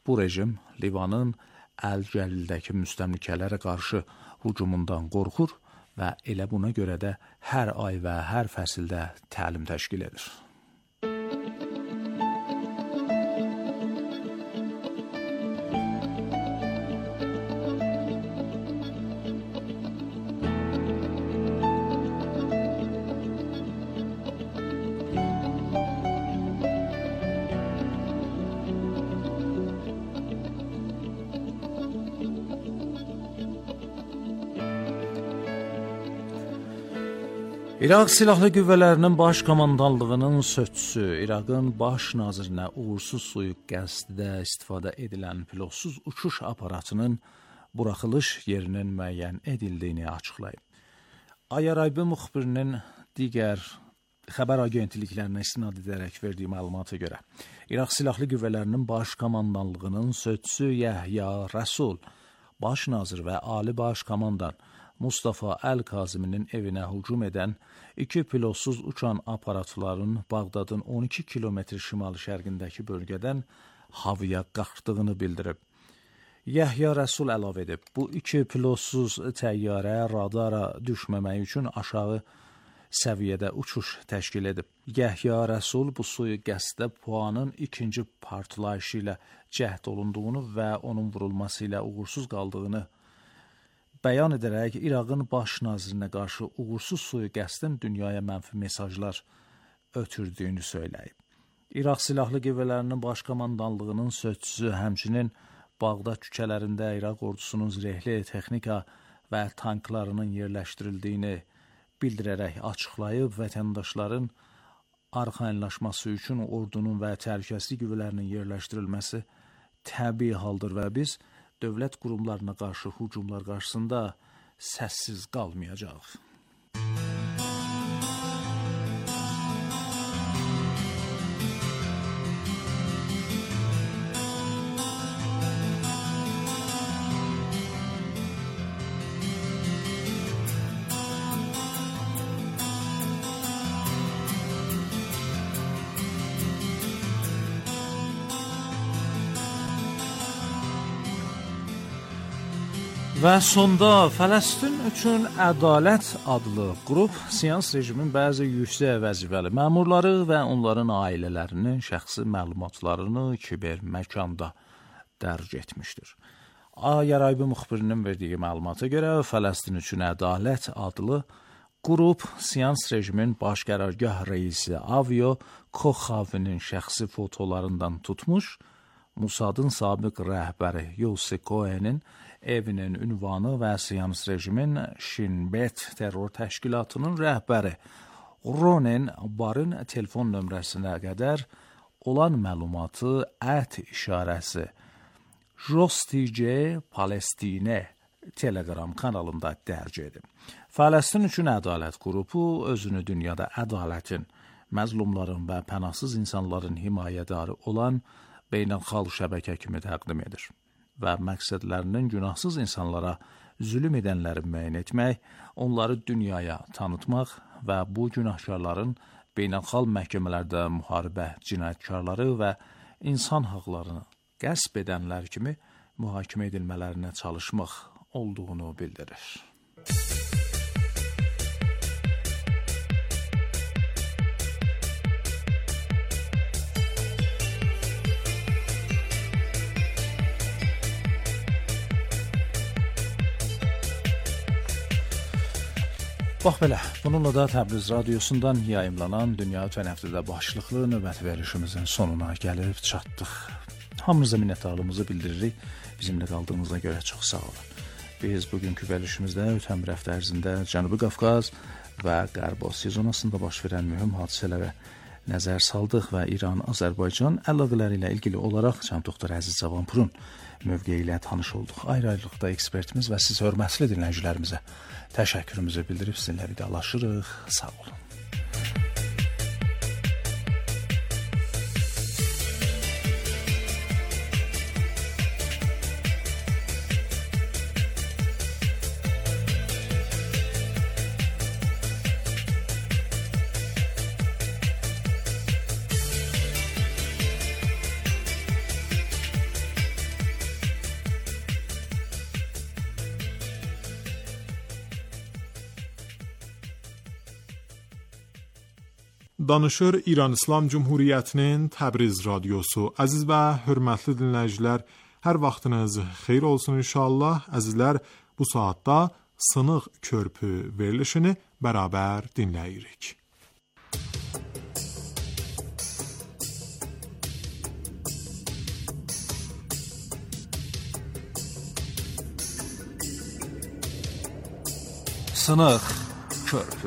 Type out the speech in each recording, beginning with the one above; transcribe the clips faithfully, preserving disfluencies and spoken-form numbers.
bu rejim Livanın Əl-Cəlildəki müstəmləkələrə qarşı hücumundan qorxur və elə buna görə də hər ay və hər fəsildə təlim təşkil edir. İraq Silahlı Qüvvələrinin Baş Komandanlığının sözçüsü, İraqın baş nazirinə uğursuz sui-qəsddə istifadə edilən pilotsuz uçuş aparatının buraxılış yerinin müəyyən edildiyini açıqlayıb. Ayaraybi müxbirinin digər xəbər agentliklərinə istinad edərək verdiyi məlumata görə, İraq Silahlı Qüvvələrinin Baş Komandanlığının sözçüsü Yəhya Rəsul, baş nazir və ali baş komandan Mustafa Əl-Kaziminin evinə hücum edən iki pilotsuz uçan aparatların Bağdadın on iki kilometr şimal-şərqindəki bölgədən havaya qalxdığını bildirib. Yəhya Rəsul əlavə edib, bu iki pilotsuz təyyarə radara düşməmək üçün aşağı səviyyədə uçuş təşkil edib. Yəhya Rəsul bu sui-qəsddə puanın ikinci partlayışı ilə cəhd olunduğunu və onun vurulması ilə uğursuz qaldığını bəyan edərək İraqın baş nazirinə qarşı uğursuz sui-qəsdin dünyaya mənfi mesajlar ötürdüyünü söyləyib. İraq Silahlı Qüvvələrinin Baş Komandanlığının sözçüsü həmçinin Bağdad küçələrində İraq ordusunun zirehli texnika və tanklarının yerləşdirildiyini bildirərək açıqlayıb, vətəndaşların arxayınlaşması üçün ordunun və təhlükəsizlik qüvvələrinin yerləşdirilməsi təbii haldır və biz dövlət qurumlarına qarşı hücumlar qarşısında səssiz qalmayacaq. Və sonda Fələstin üçün Ədalət adlı qrup Siyans rejimin bəzi yüksək vəzifəli məmurları və onların ailələrinin şəxsi məlumatlarını kiber məkanda dərc etmişdir. Ayaraybi müxbirinin verdiyi məlumata görə Fələstin üçün Ədalət adlı qrup Siyans rejimin baş qərargah reisi Avio Koxavinin şəxsi fotolarından tutmuş, Musadın sabiq rəhbəri Yossi Cohen'in evinin ünvanı və Siyans rejimin Shin Bet terror təşkilatının rəhbəri Ronen Barın telefon nömrəsinə qədər olan məlumatı ət işarəsi Jostige Palestine Telegram kanalında dərc edib. Fələstin üçün Ədalət qrupu özünü dünyada ədalətin, məzlumların və pənahsız insanların himayədarı olan beynəlxalq şəbəkə kimi təqdim edir və məqsədlərinin günahsız insanlara zülüm edənləri müəyyən etmək, onları dünyaya tanıtmaq və bu günahkarların beynəlxalq məhkəmələrdə müharibə cinayətkarları və insan haqlarını qəsb edənlər kimi mühakimə edilmələrinə çalışmaq olduğunu bildirir. Bax belə, bununla da Təbriz radiosundan yayımlanan Dünya ötən həftədə başlıqlı növbəti verişimizin sonuna gəlib çatdıq. Hamınıza minnətdarlığımızı bildiririk. Bizimlə qaldığınıza görə çox sağ olun. Biz bugünkü verilişimizdə ötən bir həftə ərzində Cənubi Qafqaz və Qərb Asiya zonasında baş verən mühüm hadisələrə nəzər saldıq və İran-Azərbaycan əlaqələri ilə ilgili olaraq Cənab Doktor Əziz Cavanpurun mövqeyi ilə tanış olduq. Ayrı-ayrılıqda ekspertimiz və siz hörmətli dinləyicilərimizə təşəkkürümüzü bildirib sizinlə vidalaşırıq. Sağ olun. Danışır İran İslam Cumhuriyyətinin Təbriz radiosu. Əziz və hörmətli dinləyicilər, hər vaxtınız xeyir olsun inşallah. Əzizlər, bu saatda Sınıq Körpü verilişini bərabər dinləyirik. Sınıq Körpü.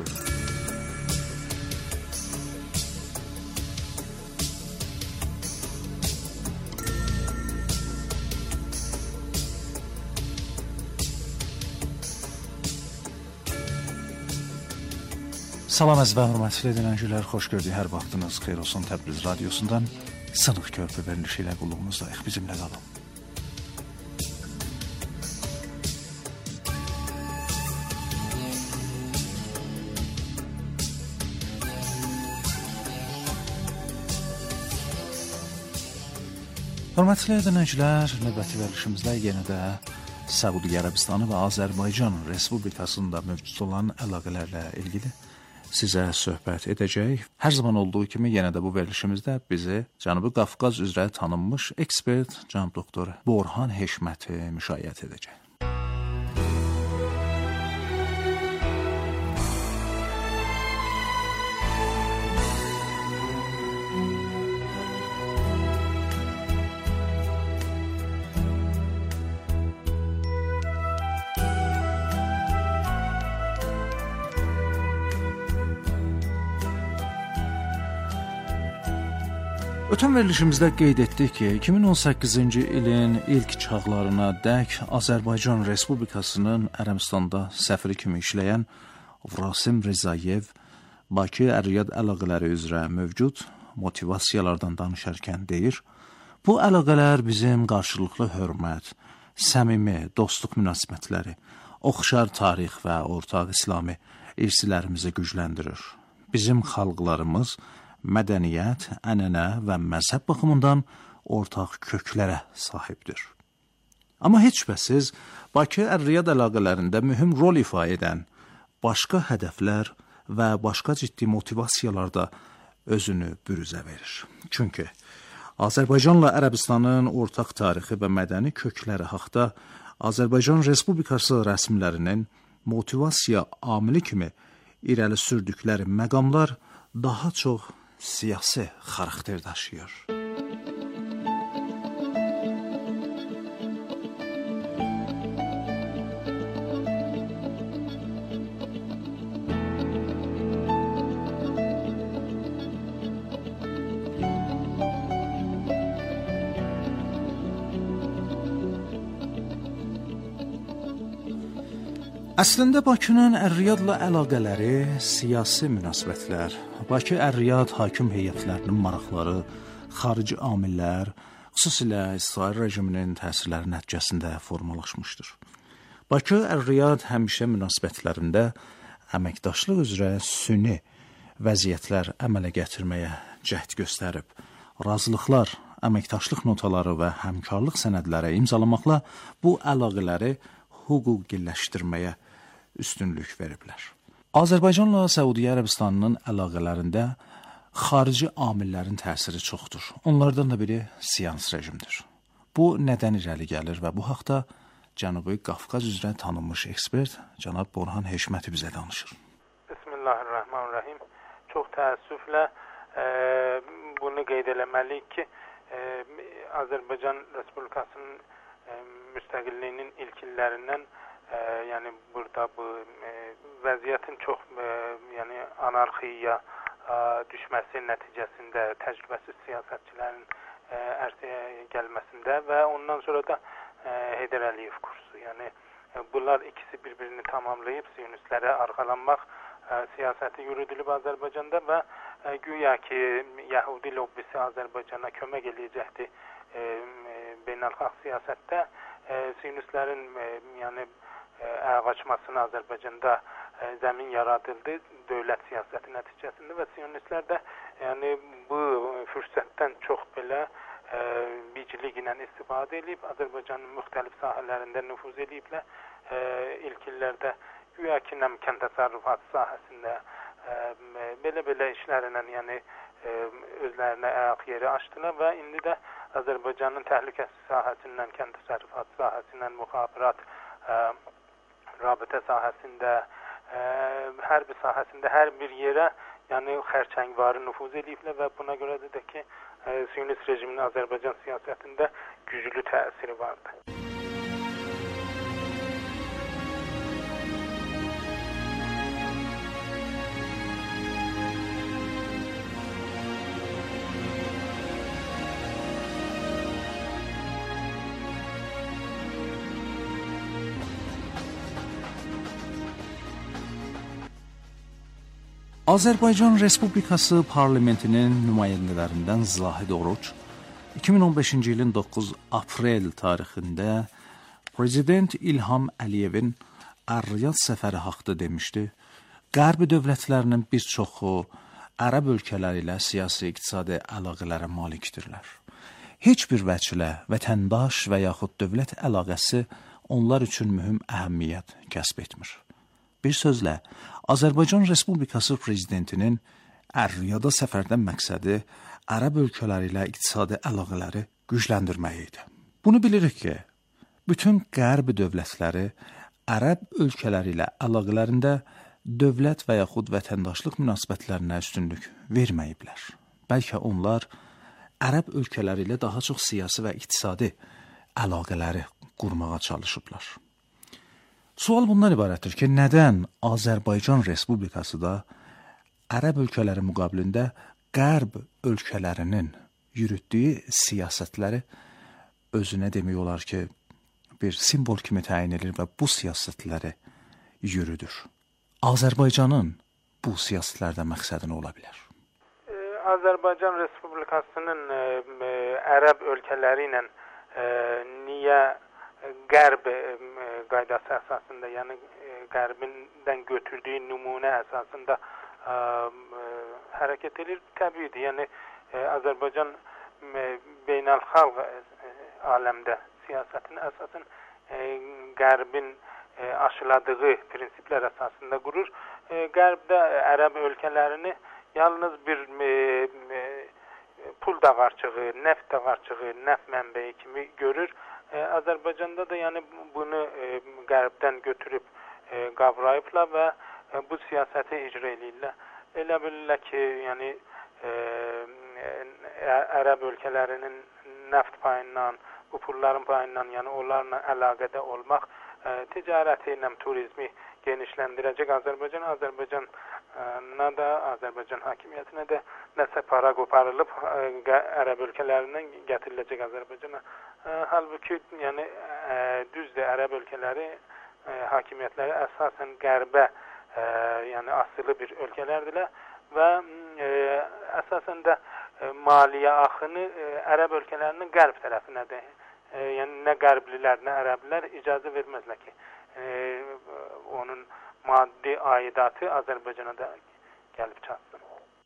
Salam əziz və hörmətli dinləyicilər, xoş gördük. Hər vaxtınız xeyir olsun. Təbriz radiosundan Sınıq Körpü verilişi ilə qulluğumuzdayıq. Bizimlə qalın. Hörmətli dinləyicilər, növbəti verilişimizdə yenə də Səudi Ərəbistanı və Azərbaycan Respublikasında mövcud olan əlaqələrlə ilgili sizə söhbət edəcək. Hər zaman olduğu kimi yenə də bu verilişimizdə bizi Cənubi Qafqaz üzrə tanınmış ekspert cənab doktor Borhan Heşməti müşayiət edəcək. Ötən verilişimizdə qeyd etdik ki, iki min on səkkizinci ilin ilk çağlarına dək Azərbaycan Respublikasının Ərəbistanda səfiri kimi işləyən Rasim Rizayev Bakı Ər-Riyad əlaqələri üzrə mövcud motivasiyalardan danışarkən deyir, bu əlaqələr bizim qarşılıqlı hörmət, səmimi dostluq münasibətləri, oxşar tarix və ortaq İslami irsilərimizi gücləndirir. Bizim xalqlarımız mədəniyyət, ənənə və məzhəb baxımından ortaq köklərə sahibdir. Amma heç şübhəsiz, Bakı Ər-Riyad əlaqələrində mühüm rol ifa edən başqa hədəflər və başqa ciddi motivasiyalarda özünü bürüzə verir. Çünki Azərbaycanla Ərəbistanın ortaq tarixi və mədəni kökləri haqda Azərbaycan Respublikası rəsmilərinin motivasiya amili kimi irəli sürdükləri məqamlar daha çox siyasi xarakter daşıyır. Əslində Bakının Ər-Riyadla əlaqələri siyasi münasibətlər, Bakı Ər-Riyad hakim heyətlərinin maraqları, xarici amillər, xüsusilə İsrail rejiminin təsirləri nəticəsində formalaşmışdır. Bakı Ər-Riyad həmişə münasibətlərində əməkdaşlıq üzrə süni vəziyyətlər əmələ gətirməyə cəhd göstərib, razılıqlar, əməkdaşlıq notaları və həmkarlıq sənədləri imzalamaqla bu əlaqələri hüquqiləşdirməyə üstünlük veriblər. Azərbaycanla Səudiyyə Ərəbistanının əlaqələrində xarici amillərin təsiri çoxdur. Onlardan da biri siyans rejimdir. Bu nədən irəli gəlir və bu haqda Cənubi Qafqaz üzrə tanınmış ekspert cənab Borhan Heşməti bizə danışır. Bismillahirrahmanirrahim. Çox təəssüflə e, bunu qeyd eləməliyik ki, e, Azərbaycan Respublikasının e, müstəqilliyinin ilk illərindən e, yəni burada bu e, vəziyyətin çox e, yəni anarxiya e, düşməsi nəticəsində təcrübəsiz siyasətçilərin e, ərsəyə gəlməsində və ondan sonra da e, Heydər Əliyev kursu, yəni e, bunlar ikisi bir-birini tamamlayıb siyonistlərə arxalanmaq e, siyasəti yürüdülüb Azərbaycanda və e, güya ki Yəhudi lobbisi Azərbaycana kömək eləyəcəkdi e, e, beynəlxalq siyasətdə e, siyonistlərin e, yəni əğaçmasına Azərbaycanda e, zəmin yaradıldı dövlət siyasəti nəticəsində və siyonistlər də yəni bu fürsətdən çox belə e, biclik ilə istifadə edib Azərbaycanın müxtəlif sahələrində nüfuz ediblər. E, ilk illərdə güya ki, kənd təsərrüfatı sahəsində, belə-belə işlərlə, yəni özlərinə ayaq yeri açdılar və indi də Azərbaycanın təhlükəsizlik sahəsindən, kənd təsərrüfatı sahəsindən, müxabirat, rabitə sahəsində, hərbi sahəsində hər bir yerə, yəni xərçəngvarı nüfuz ediblər və buna görə də ki, Siyonist rejiminin Azərbaycan siyasətində güclü təsiri vardı. Azərbaycan Respublikası parlamentinin nümayəndələrindən Zahid Oruç iki min on beşinci ilin doqquz aprel tarixində Prezident İlham Əliyevin Ər-Riyad səfəri haqqında demişdi. Qərbi dövlətlərinin bir çoxu ərəb ölkələri ilə siyasi iqtisadi əlaqələrə malikdirlər. Heç bir vəclə vətəndaş və yaxud dövlət əlaqəsi onlar üçün mühüm əhəmiyyət kəsb etmir. Bir sözlə, Azərbaycan Respublikası Prezidentinin Ər-Riyada səfərdən məqsədi ərəb ölkələri ilə iqtisadi əlaqələri gücləndirmək idi. Bunu bilirik ki, bütün qərbi dövlətləri ərəb ölkələri ilə əlaqələrində dövlət və yaxud vətəndaşlıq münasibətlərinə üstünlük verməyiblər. Bəlkə onlar ərəb ölkələri ilə daha çox siyasi və iqtisadi əlaqələri qurmağa çalışıblar. Sual bundan ibarətdir ki, nədən Azərbaycan Respublikası da ərəb ölkələri müqabilində qərb ölkələrinin yürütdüyü siyasətləri özünə demək olar ki, bir simvol kimi təyin edir və bu siyasətləri yürüdür. Azərbaycanın bu siyasətlərdən məqsədi nə ola bilər? Azərbaycan Respublikasının ərəb ölkələri ilə niyə qərb qaydası əsasında, yəni qərbindən götürdüyü nümunə əsasında hərəkət edir, təbiidir. Yəni Azərbaycan beynəlxalq aləmdə siyasətin əsasən qərbin aşıladığı prinsiplər əsasında qurur. Qərbdə ərəb ölkələrini yalnız bir pul dağarcığı, neft dağarcığı, neft mənbəyi kimi görür. Azərbaycanda da yəni bunu qərbdən götürüb qavrayıblar və bu siyasəti icra edirlər. Elə bilirlər ki, yəni ərəb ölkələrinin neft payından, bu pulların payından, yəni onlarla əlaqədə olmaq ticarəti ilə turizmi genişləndirəcək. Azərbaycan, Azərbaycana da, Azərbaycan hakimiyyətinə də nəsə para qoparılıb ərəb ölkələrindən gətiriləcək Azərbaycana. Halbuki, yəni düzdür, ərəb ölkələri, hakimiyyətləri əsasən qərbə, yəni asılı bir ölkələrdirlər və əsasən də maliyyə axını ərəb ölkələrinin qərb tərəfinədir. Yəni nə qərblilər, nə ərəblər icazə verməzlər ki, onun maddi aidatı Azərbaycana da gəlib çatsın.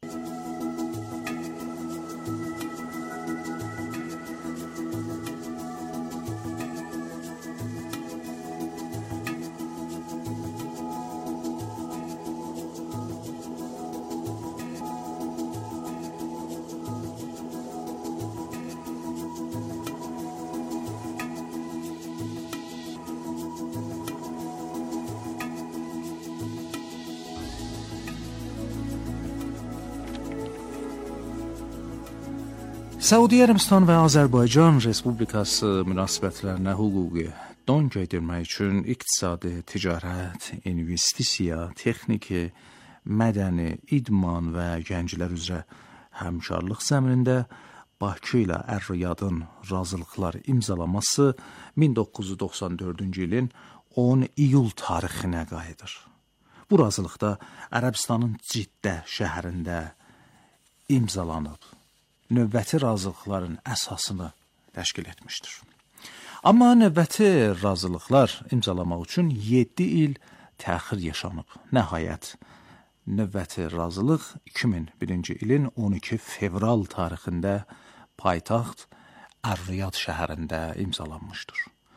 Səudiyyə Ərəbistan və Azərbaycan Respublikası münasibətlərinə hüquqi don geydirmək üçün iqtisadi, ticarət, investisiya, texniki, mədəni, idman və gənclər üzrə həmkarlıq zəminində Bakı ilə Ər-Riyadın razılıqlar imzalaması min doqquz yüz doxsan dördüncü ilin on iyul tarixinə qayıdır. Bu razılıqda Ərəbistanın Ciddə şəhərində imzalanıb. Növbəti razılıqların əsasını təşkil etmişdir. Amma növbəti razılıqlar imzalamaq üçün yeddi il təxir yaşanıb. Nəhayət, növbəti razılıq iki min birinci ilin on iki fevral tarixində paytaxt Ər-Riyad şəhərində imzalanmışdır.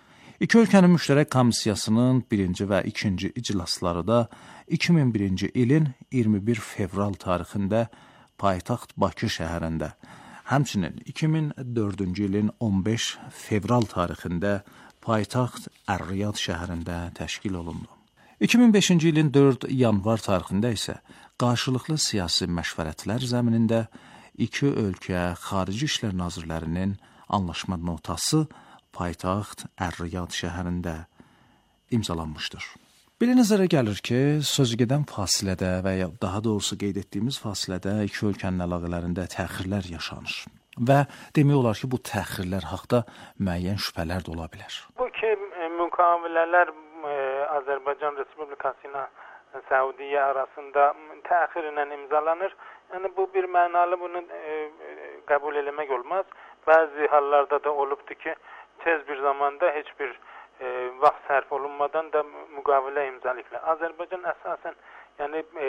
İki ölkənin müştərək komissiyasının birinci və ikinci iclasları da iki min birinci ilin iyirmi bir fevral tarixində paytaxt Bakı şəhərində, həmçinin iki min dördüncü ilin on beş fevral tarixində paytaxt Ər-Riyad şəhərində təşkil olundu. iki min beşinci ilin dörd yanvar tarixində isə qarşılıqlı siyasi məşvərətlər zəminində iki ölkə xarici işlər nazirlərinin anlaşma notası paytaxt Ər-Riyad şəhərində imzalanmışdır. Belə nəzərə gəlir ki, sözügedən fasilədə və ya daha doğrusu qeyd etdiyimiz fasilədə iki ölkənin əlaqələrində təxirlər yaşanır və demək olar ki, bu təxirlər haqda müəyyən şübhələr də ola bilər. Bu ki, müqavilələr Azərbaycan Respublikası ilə Səudiyyə arasında təxirlə imzalanır. Yəni bu bir mənalı, bunu e, qəbul eləmək olmaz. Bəzi hallarda da olubdur ki, tez bir zamanda heç bir e, vaxt sərf olunmadan da müqavilə imzalayıblar. Azərbaycan əsasən, yəni e,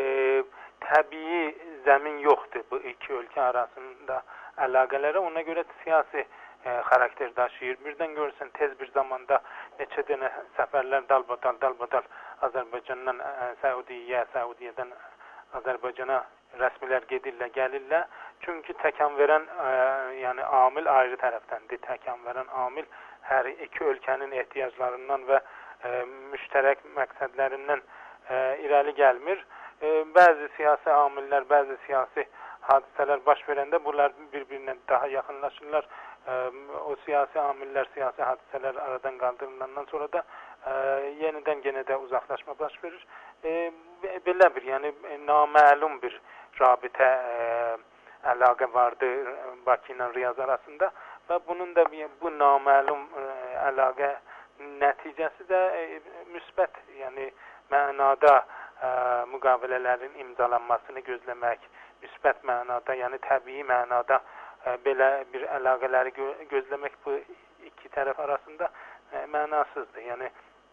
təbii zəmin yoxdur bu iki ölkə arasında əlaqələrə. Ona görə siyasi e, xarakter daşıyır. Birdən görürsən tez bir zamanda neçə dənə səfərlər dalbadal dalbadal Azərbaycandan e, Səudiyyə, Səudiyyədən Azərbaycana rəsmilər gedirlər, gəlirlər. Çünki təkan verən, ə, yəni amil ayrı tərəfdəndir. Təkan verən amil hər iki ölkənin ehtiyaclarından və ə, müştərək məqsədlərindən ə, irəli gəlmir. Ə, bəzi siyasi amillər, bəzi siyasi hadisələr baş verəndə bunlar bir-birinə daha yaxınlaşırlar. Ə, o siyasi amillər, siyasi hadisələr aradan qaldırılandan sonra da ə, yenidən yenə də uzaqlaşma baş verir. Ə, belə bir, yəni naməlum bir rabitə ə, əlaqə vardı Bakı ilə Riyaz arasında və bunun da bu naməlum ə, əlaqə nəticəsi də ə, müsbət, yəni mənada ə, müqavilələrin imzalanmasını gözləmək, müsbət mənada, yəni təbii mənada ə, belə bir əlaqələri gö gözləmək bu iki tərəf arasında ə, mənasızdır. Yəni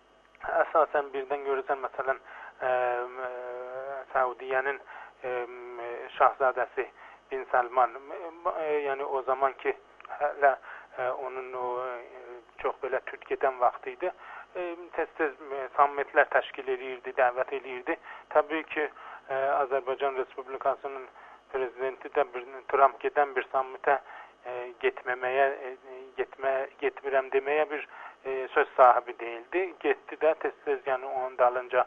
əsasən birdən görürsən, məsələn, ə, ə, Səudiyyənin ə, şahzadəsi Bin Salman, yəni o zaman ki hələ onun o çox belə tüt gedən vaxtı idi, tez-tez sammitlər təşkil edirdi, dəvət edirdi. Təbii ki, Azərbaycan Respublikasının prezidenti də bir, Trump gedən bir sammitə getməməyə, getmə, getmirəm deməyə bir söz sahibi deyildi. Getdi də tez-tez, yəni onun dalınca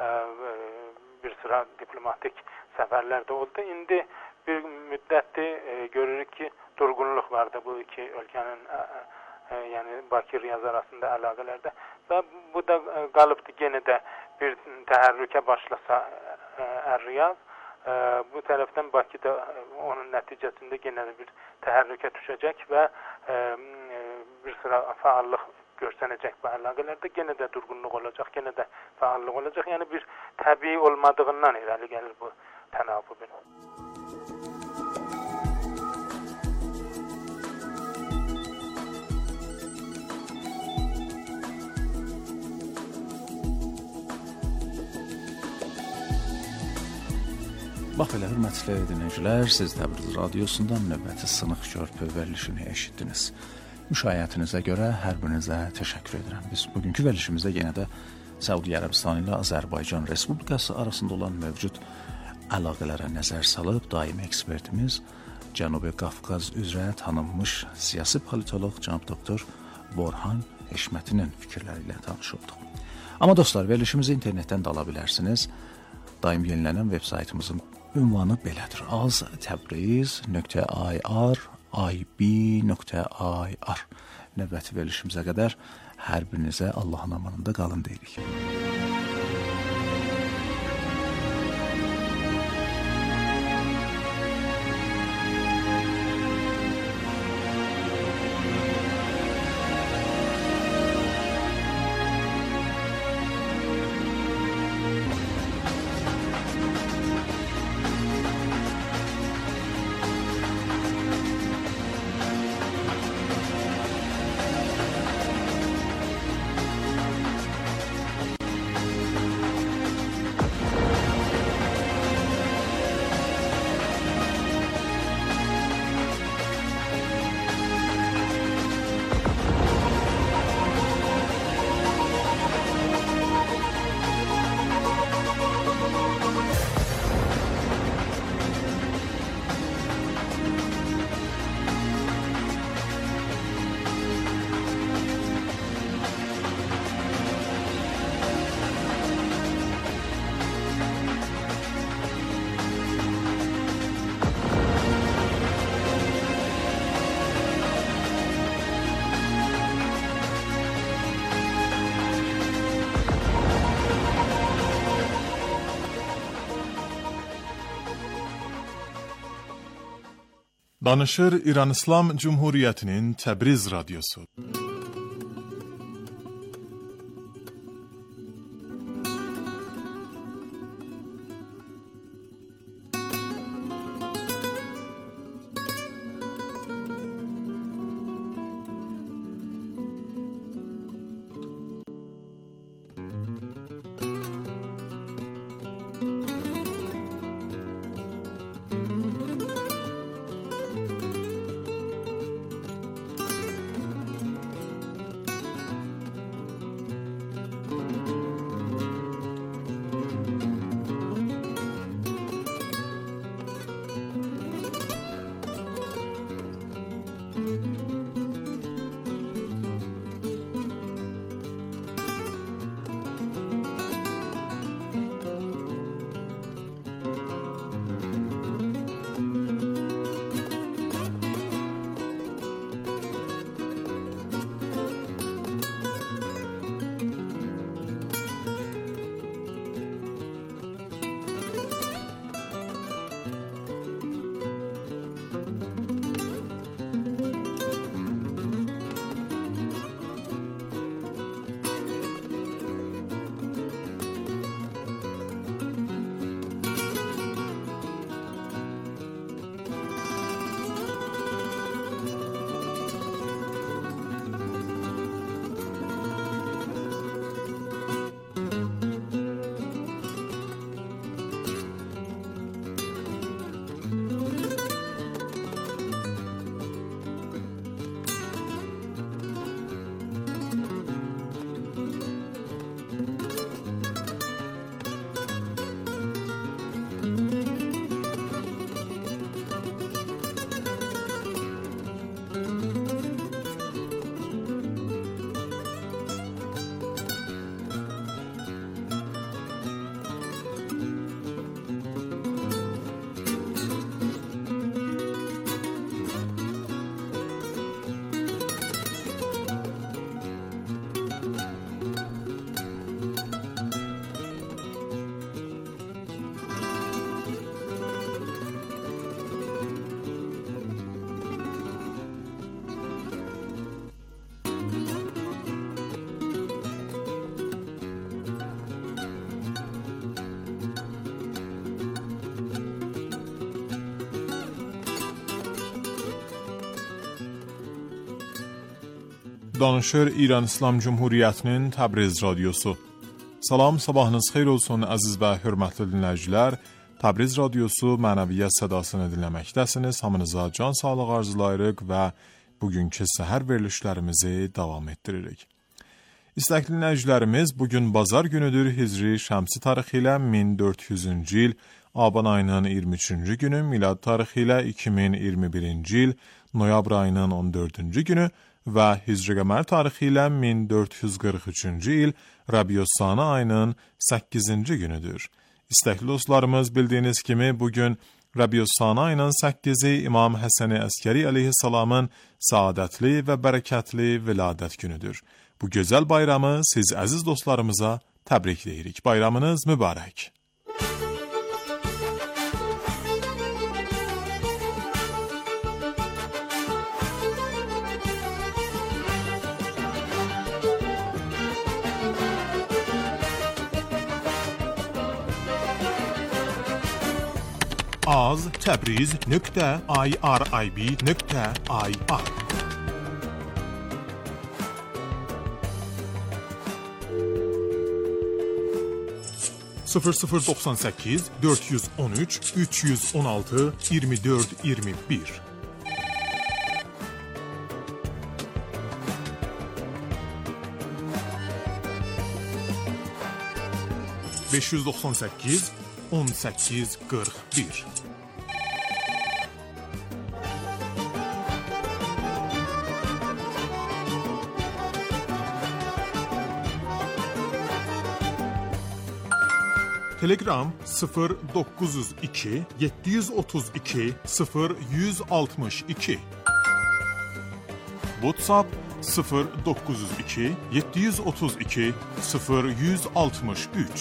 bir sıra diplomatik səfərlər də oldu. İndi bir müddətdir e, görürük ki, durğunluq vardı bu iki ölkənin e, e, yəni Bakı-Riyaz arasında əlaqələrdə və bu da e, qalıbdır yenə də bir təhərrükə başlasa e, Ər-Riyaz, e, bu tərəfdən Bakıda e, onun nəticəsində yenə də bir təhərrükə düşəcək və e, bir sıra fəallıq görsənəcək bu əlaqələrdə, yenə də durğunluq olacaq, yenə də fəallıq olacaq. Yəni bir təbii olmadığından irəli gəlir bu tənavübün. Bax elə, hörmətli dinləyicilər, siz Təbriz radiosundan növbəti sınıq körpü verilişini eşitdiniz. Müşayiətinizə görə hər birinizə təşəkkür edirəm. Biz bugünkü verilişimizdə yenə də Səudiyyə Ərəbistanı ilə Azərbaycan Respublikası arasında olan mövcud əlaqələrə nəzər salıb, daimi ekspertimiz Cənubi Qafqaz üzrə tanınmış siyasi politoloq cənab doktor Borhan Heşmətinin fikirləri ilə tanış olduq. Amma dostlar, verilişimizi internetdən də ala bilərsiniz. Daim yenilənən veb saytımızın ünvanı belədir: az təbriz nöqtə i r i b nöqtə i r. Növbəti verilişimizə qədər hər birinizə Allahın amanında qalın deyirik. Danışır İran İslam Cumhuriyeti'nin Təbriz Radyosu. Danışır İran İslam Cumhuriyeti'nin Təbriz Radyosu. Salam, sabahınız xeyir olsun əziz və hörmətli dinləyicilər. Təbriz Radyosu mənəviyyat sədasını dinləməkdəsiniz. Hamınıza can sağlığı arzulayırıq və bugünkü səhər verilişlərimizi davam etdiririk. İstəkli dinləyicilərimiz, bugün bazar günüdür. Hicri şəmsi tarixi ilə min dörd yüzüncü il, Aban ayının iyirmi üçüncü günü, milad tarixi ilə iki min iyirmi birinci il, noyabr ayının on dördüncü günü və Hicri qəmər tarixi ilə min dörd yüz qırx üçüncü il, Rabiosani ayının səkkizinci günüdür. İstəkli dostlarımız, bildiyiniz kimi bugün Rabiosani ayının səkkizi İmam Həsən-i Əskəri əleyhissalamın saadətli və bərəkətli viladət günüdür. Bu gözəl bayramı siz əziz dostlarımıza təbrik deyirik. Bayramınız mübarək. az təbriz nöqtə irib nöqtə ir sıfır sıfır doxsan səkkiz dörd yüz on üç üç yüz on altı iyirmi dörd iyirmi bir beş yüz doxsan səkkiz on səkkiz qırx bir Telegram sıfır doqquz yüz iki yeddi yüz otuz iki sıfır yüz altmış iki WhatsApp sıfır doqquz yüz iki yeddi yüz otuz iki sıfır yüz altmış üç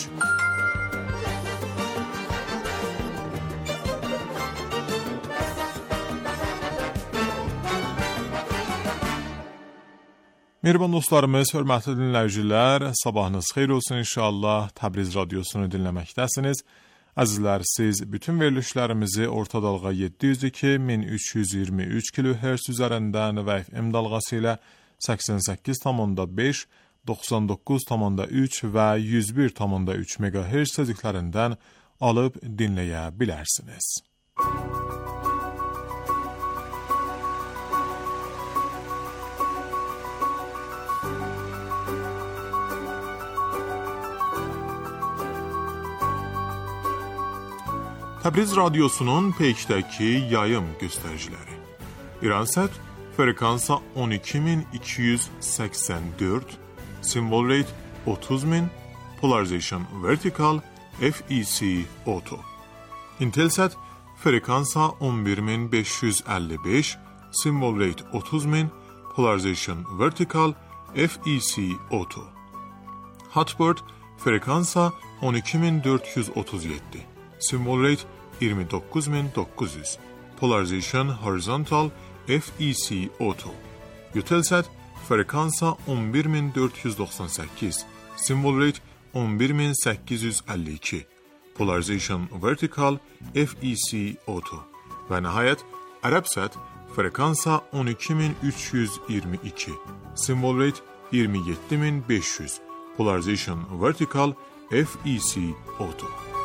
Mehriban dostlarımız, hörmətli dinləyicilər, sabahınız xeyir olsun inşallah. Təbriz radiosunu dinləməkdəsiniz. Əzizlər, siz bütün verilişlərimizi orta dalğa yeddi yüz iki min üç yüz iyirmi üç kilohertz üzərindən və F M dalğası ilə səksən səkkiz tam beş, doxsan doqquz tam üç və yüz bir tam üç megahertz tezliklərindən alıb dinləyə bilərsiniz. Təbriz radiosunun peykdəki yayım göstəriciləri. İransat frekansa on iki min iki yüz səksən dörd, symbol rate otuz min, polarization vertical, F E C auto. Intelsat frekansa on bir min beş yüz əlli beş, symbol rate otuz min, polarization vertical, F E C auto. Hotbird frekansa on iki min dörd yüz otuz yeddi. Symbol rate iyirmi doqquz min doqquz yüz. Polarization horizontal, F E C auto. Eutelsat frekansa on bir min dörd yüz doxsan səkkiz. Symbol rate on bir min səkkiz yüz əlli iki. Polarization vertical, F E C auto. Və nəhayət Arabsat frekansa on iki min üç yüz iyirmi iki. Symbol rate iyirmi yeddi min beş yüz. Polarization vertical, F E C auto.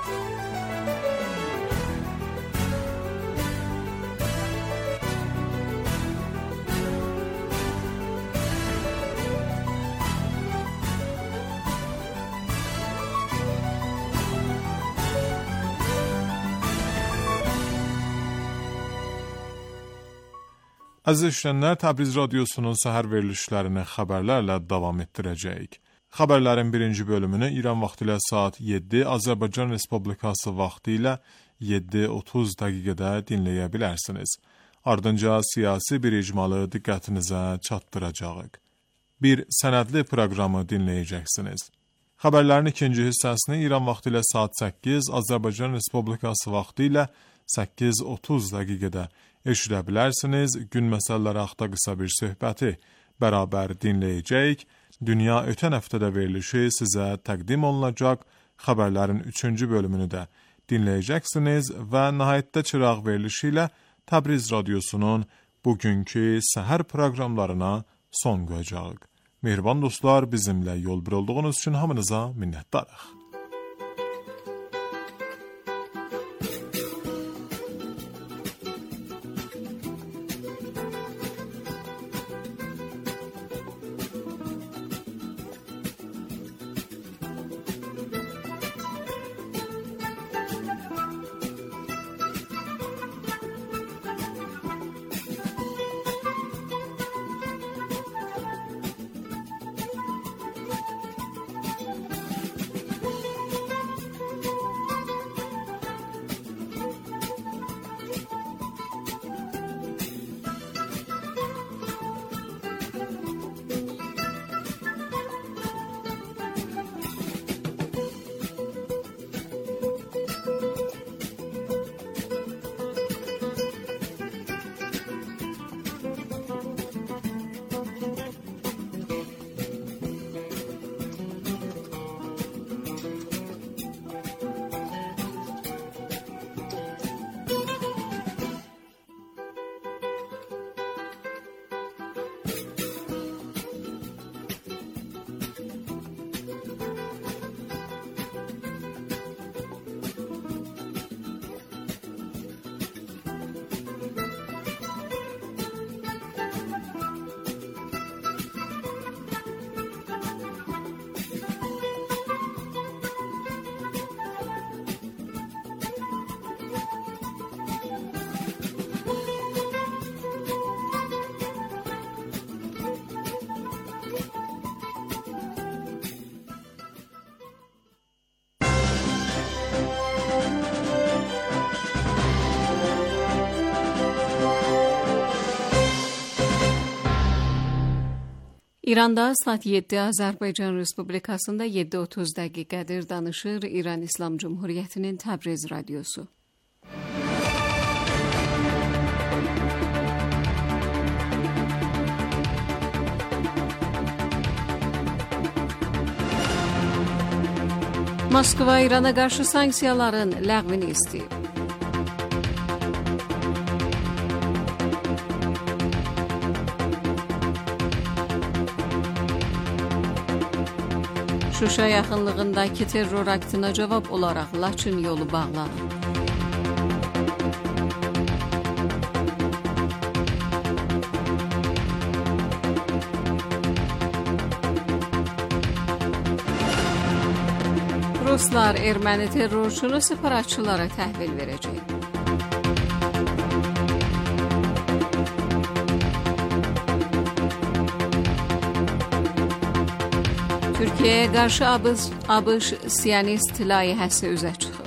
Əziz işlənlər, Təbriz radiosunun səhər verilişlərini xəbərlərlə davam etdirəcəyik. Xəbərlərin birinci bölümünü İran vaxtı ilə saat yeddi, Azərbaycan Respublikası vaxtı ilə yeddi otuz dəqiqədə dinləyə bilərsiniz. Ardınca siyasi bir icmalı diqqətinizə çatdıracağıq. Bir sənədli proqramı dinləyəcəksiniz. Xəbərlərin ikinci hissəsini İran vaxtı ilə saat səkkiz, Azərbaycan Respublikası vaxtı ilə səkkiz otuz dəqiqədə eşidə bilərsiniz. Gün məsələləri haqda qısa bir söhbəti bərabər dinləyəcəyik. Dünya ötən həftədə verilişi sizə təqdim olunacaq. Xəbərlərin üçüncü bölümünü də dinləyəcəksiniz və nəhayətdə çıraq verilişi ilə Təbriz radiosunun bugünkü səhər proqramlarına son qoyacağıq. Mehriban dostlar, bizimlə yol bir olduğunuz üçün hamınıza minnətdarıq. İranda saat yeddi, Azərbaycan Respublikasında yeddi otuz dəqiqədir, danışır İran İslam Cumhuriyyətinin Təbriz radiosu. Moskva İrana qarşı sanksiyaların ləğvini istəyib. Şuşa yaxınlığındakı terror aktına cavab olaraq Laçın yolu bağlanıb. Ruslar erməni terrorçunu separatçılara təhvil verəcək. Türkiyəyə qarşı ABŞ Siyonist layihəsi üzə çıxıb.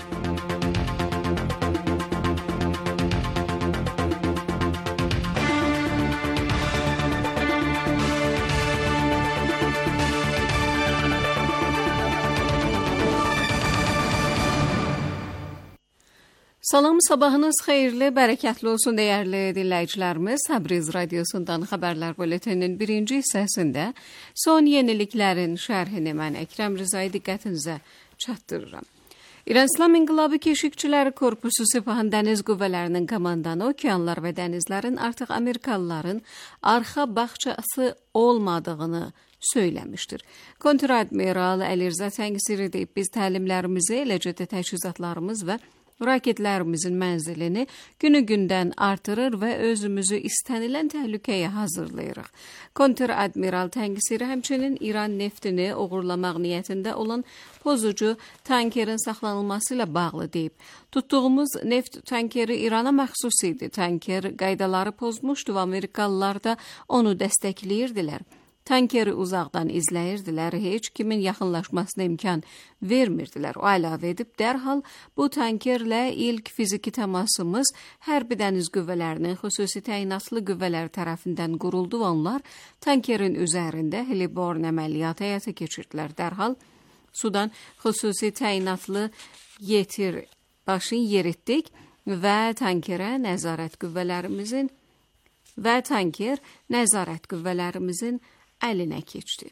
Salam, sabahınız xeyirli, bərəkətli olsun dəyərli dinləyicilərimiz. Təbriz Radiosundan xəbərlər bülteninin birinci hissəsində son yeniliklərin şərhini mən Əkrəm Rızayı diqqətinizə çatdırıram. İran İslam İnqilabı Keşikçiləri Korpusu Sepahın Dəniz Qüvvələrinin komandanı okeanlar və dənizlərin artıq Amerikalıların arxa bağçası olmadığını söyləmişdir. Kontr-admiral Əlirza Təngiziri deyib, biz təlimlərimizi, eləcə də təchizatlarımız və raketlərimizin mənzilini günü-gündən artırır və özümüzü istənilən təhlükəyə hazırlayırıq. Kontr-admiral Təngiziri həmçinin İran neftini uğurlamaq niyyətində olan pozucu tankerin saxlanılması ilə bağlı deyib. Tutduğumuz neft tankeri İrana məxsus idi. Tanker qaydaları pozmuşdu və Amerikalılar da onu dəstəkləyirdilər. Tankeri uzaqdan izləyirdilər, heç kimin yaxınlaşmasına imkan vermirdilər. O əlavə edib, dərhal bu tankerlə ilk fiziki təmasımız hərbi dəniz qüvvələrinin xüsusi təyinatlı qüvvələr tərəfindən quruldu və onlar tankerin üzərində heliborn əməliyyatı həyata keçirdilər. Dərhal sudan xüsusi təyinatlı yetir başın yeritdik və tankerə nəzarət qüvvələrimizin və tanker nəzarət qüvvələrimizin əlinə keçdi.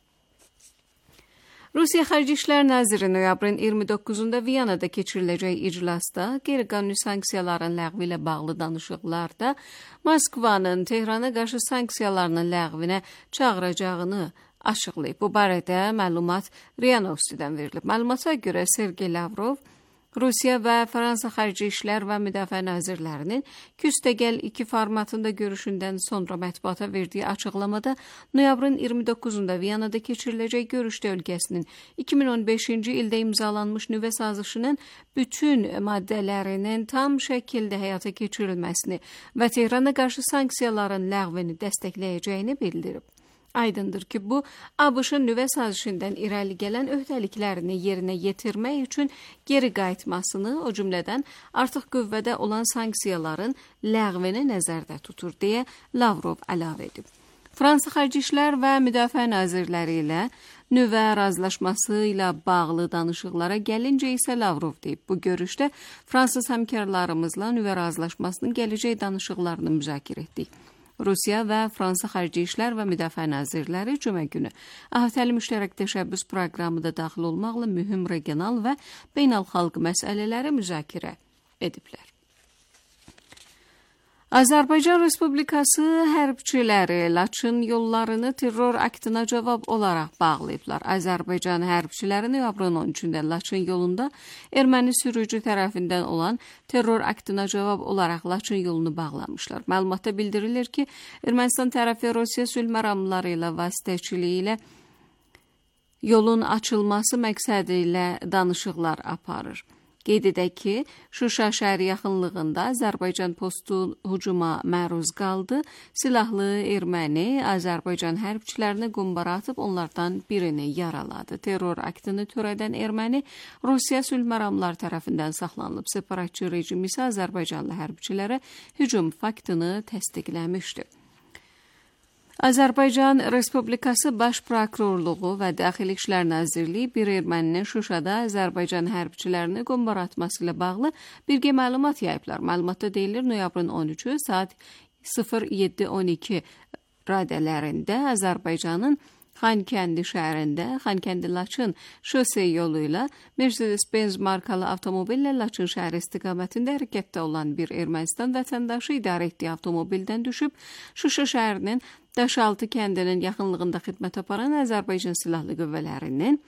Rusiya Xarici İşlər Naziri noyabrın iyirmi doqquzunda Viyanada keçiriləcək iclasda qeyri-qanuni sanksiyaların ləğvi ilə bağlı danışıqlarda Moskvanın Tehrana qarşı sanksiyalarının ləğvinə çağıracağını açıqlayıb. Bu barədə məlumat RIA Novostidən verilib. Məlumata görə Sergey Lavrov Rusiya və Fransa Xarici İşlər və Müdafiə Nazirlərinin küstəgəl iki formatında görüşündən sonra mətbuata verdiyi açıqlamada noyabrın iyirmi doqquzunda Viyanada keçiriləcək görüşdə ölkəsinin iki min on beşinci ildə imzalanmış nüvə sazişinin bütün maddələrinin tam şəkildə həyata keçirilməsini və Tehrana qarşı sanksiyaların ləğvini dəstəkləyəcəyini bildirib. Aydındır ki, bu ABŞ-ın nüvə sazişindən irəli gələn öhdəliklərini yerinə yetirmək üçün geri qayıtmasını, o cümlədən artıq qüvvədə olan sanksiyaların ləğvini nəzərdə tutur, deyə Lavrov əlavə edib. Fransa Xarici İşlər və Müdafiə Nazirləri ilə nüvə razılaşması ilə bağlı danışıqlara gəlincə isə Lavrov deyib. Bu görüşdə Fransız həmkarlarımızla nüvə razılaşmasının gələcək danışıqlarını müzakirə etdik. Rusiya və Fransa Xarici İşlər və Müdafiə Nazirləri cümə günü əhatəli müştərək təşəbbüs proqramı da daxil olmaqla mühüm regional və beynəlxalq məsələləri müzakirə ediblər. Azərbaycan Respublikası hərbçiləri Laçın yollarını terror aktına cavab olaraq bağlayıblar. Azərbaycan hərbçiləri noyabrın on üçündə Laçın yolunda erməni sürücü tərəfindən olan terror aktına cavab olaraq Laçın yolunu bağlamışlar. Məlumatda bildirilir ki, Ermənistan tərəfi Rusiya sülh məramları ilə vasitəçiliyi ilə yolun açılması məqsədi ilə danışıqlar aparır. Qeyd edək ki, Şuşa şəhəri yaxınlığında Azərbaycan postu hücuma məruz qaldı. Silahlı erməni Azərbaycan hərbçilərini qumbara atıb onlardan birini yaraladı. Terror aktını törədən erməni Rusiya sülh məramları tərəfindən saxlanılıb. Separatçı rejim isə Azərbaycanlı hərbçilərə hücum faktını təsdiqləmişdi. Azərbaycan Respublikası Baş Prokurorluğu və Daxili İşlər Nazirliyi bir erməninin Şuşada Azərbaycan hərbçilərini qumbara atması ilə bağlı birgə məlumat yayıblar. Məlumatda deyilir, noyabrın on üçü saat sıfır yeddi on iki radələrində Azərbaycanın Xankəndi şəhərində Xankəndi-Laçın şosey yolu ilə Mercedes-Benz markalı avtomobillə Laçın şəhəri istiqamətində hərəkətdə olan bir Ermənistan vətəndaşı idarə etdiyi avtomobildən düşüb, Şuşa şəhərinin Daşaltı kəndinin yaxınlığında xidmət aparan Azərbaycan Silahlı Qüvvələrinin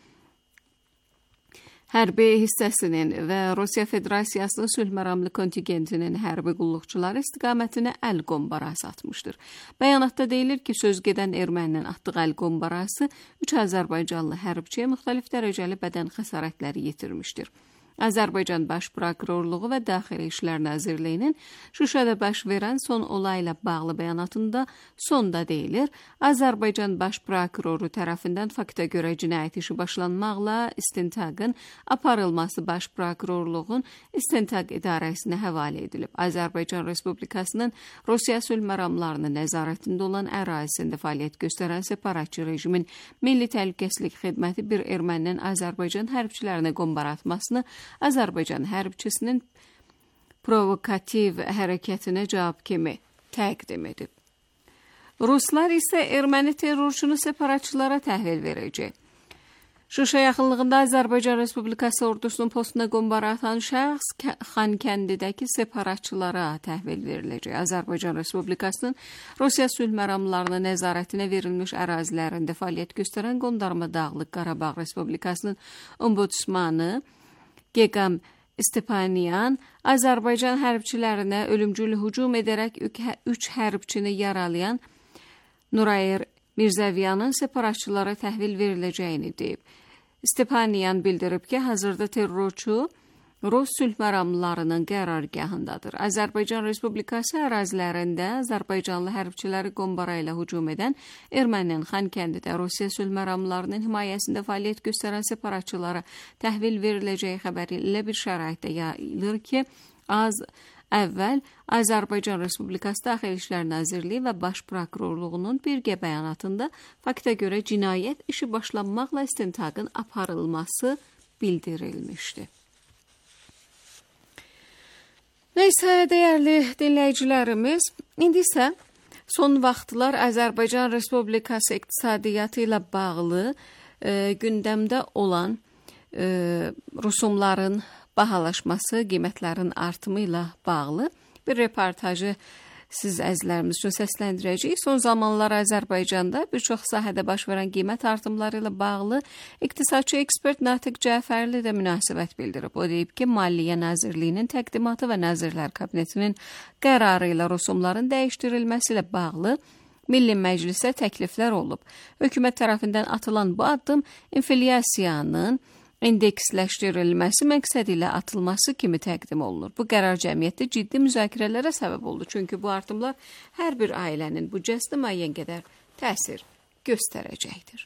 hərbi hissəsinin və Rusiya Federasiyasının sülh məramlı kontingentinin hərbi qulluqçuları istiqamətinə əl qombarası atmışdır. Bəyanatda deyilir ki, söz gedən erməninin atdığı əl qombarası üç Azərbaycanlı hərbçiyə müxtəlif dərəcəli bədən xəsarətləri yetirmişdir. Azərbaycan Baş Prokurorluğu və Daxili İşlər Nazirliyinin Şuşada baş verən son olayla bağlı bəyanatında sonda deyilir, Azərbaycan Baş Prokuroru tərəfindən faktə görə cinayət işi başlanmaqla istintaqın aparılması Baş Prokurorluğun istintaq idarəsinə həvalə edilib. Azərbaycan Respublikasının Rusiya sülh məramlarının nəzarətində olan ərazisində fəaliyyət göstərən separatçı rejimin Milli Təhlükəsizlik Xidməti bir erməninin Azərbaycan hərbçilərinə qombara atmasını Azərbaycan hərbçisinin provokativ hərəkətinə cavab kimi təqdim edib. Ruslar isə erməni terrorçunu separatçılara təhvil verəcək. Şuşa yaxınlığında Azərbaycan Respublikası ordusunun postuna qombara atan şəxs Xankəndidəki separatçılara təhvil veriləcək. Azərbaycan Respublikasının Rusiya sülh məramlarına nəzarətinə verilmiş ərazilərində fəaliyyət göstərən Qondarma Dağlıq Qarabağ Respublikasının ombudsmanı Geqam Stepanyan Azərbaycan hərbçilərinə ölümcül hücum edərək üç hərbçini yaralayan Nurayer Mirzəviyanın separatçılara təhvil veriləcəyini deyib. Stepanyan bildirib ki, hazırda terrorçu Rus sülh məramlarının qərargahındadır. Azərbaycan Respublikası ərazilərində Azərbaycanlı hərbçiləri qombara ilə hücum edən erməninin Xankəndidə Rusiya sülh məramlarının himayəsində fəaliyyət göstərən separatçılara təhvil veriləcəyi xəbəri ilə bir şəraitdə yayılır ki, az əvvəl Azərbaycan Respublikası Daxili İşlər Nazirliyi və Baş Prokurorluğunun birgə bəyanatında faktə görə cinayət işi başlanmaqla istintaqın aparılması bildirilmişdi. Neysə, dəyərli dinləyicilərimiz, indi isə son vaxtlar Azərbaycan Respublikası iqtisadiyyatı ilə bağlı e, gündəmdə olan e, rüsumların bahalaşması, qiymətlərin artımı ilə bağlı bir reportajı siz əzizlərimiz üçün səsləndirəcəyik. Son zamanlar Azərbaycanda bir çox sahədə baş verən qiymət artımları ilə bağlı iqtisadçı ekspert Natiq Cəfərli də münasibət bildirib. O deyib ki, Maliyyə Nazirliyinin təqdimatı və Nazirlər Kabinetinin qərarı ilə rüsumların dəyişdirilməsi ilə bağlı Milli Məclisə təkliflər olub. Hökumət tərəfindən atılan bu addım inflyasiyanın indeksləşdirilməsi məqsədi ilə atılması kimi təqdim olunur. Bu qərar cəmiyyətdə ciddi müzakirələrə səbəb oldu. Çünki bu artımlar hər bir ailənin büdcəsinə müəyyən qədər təsir göstərəcəkdir.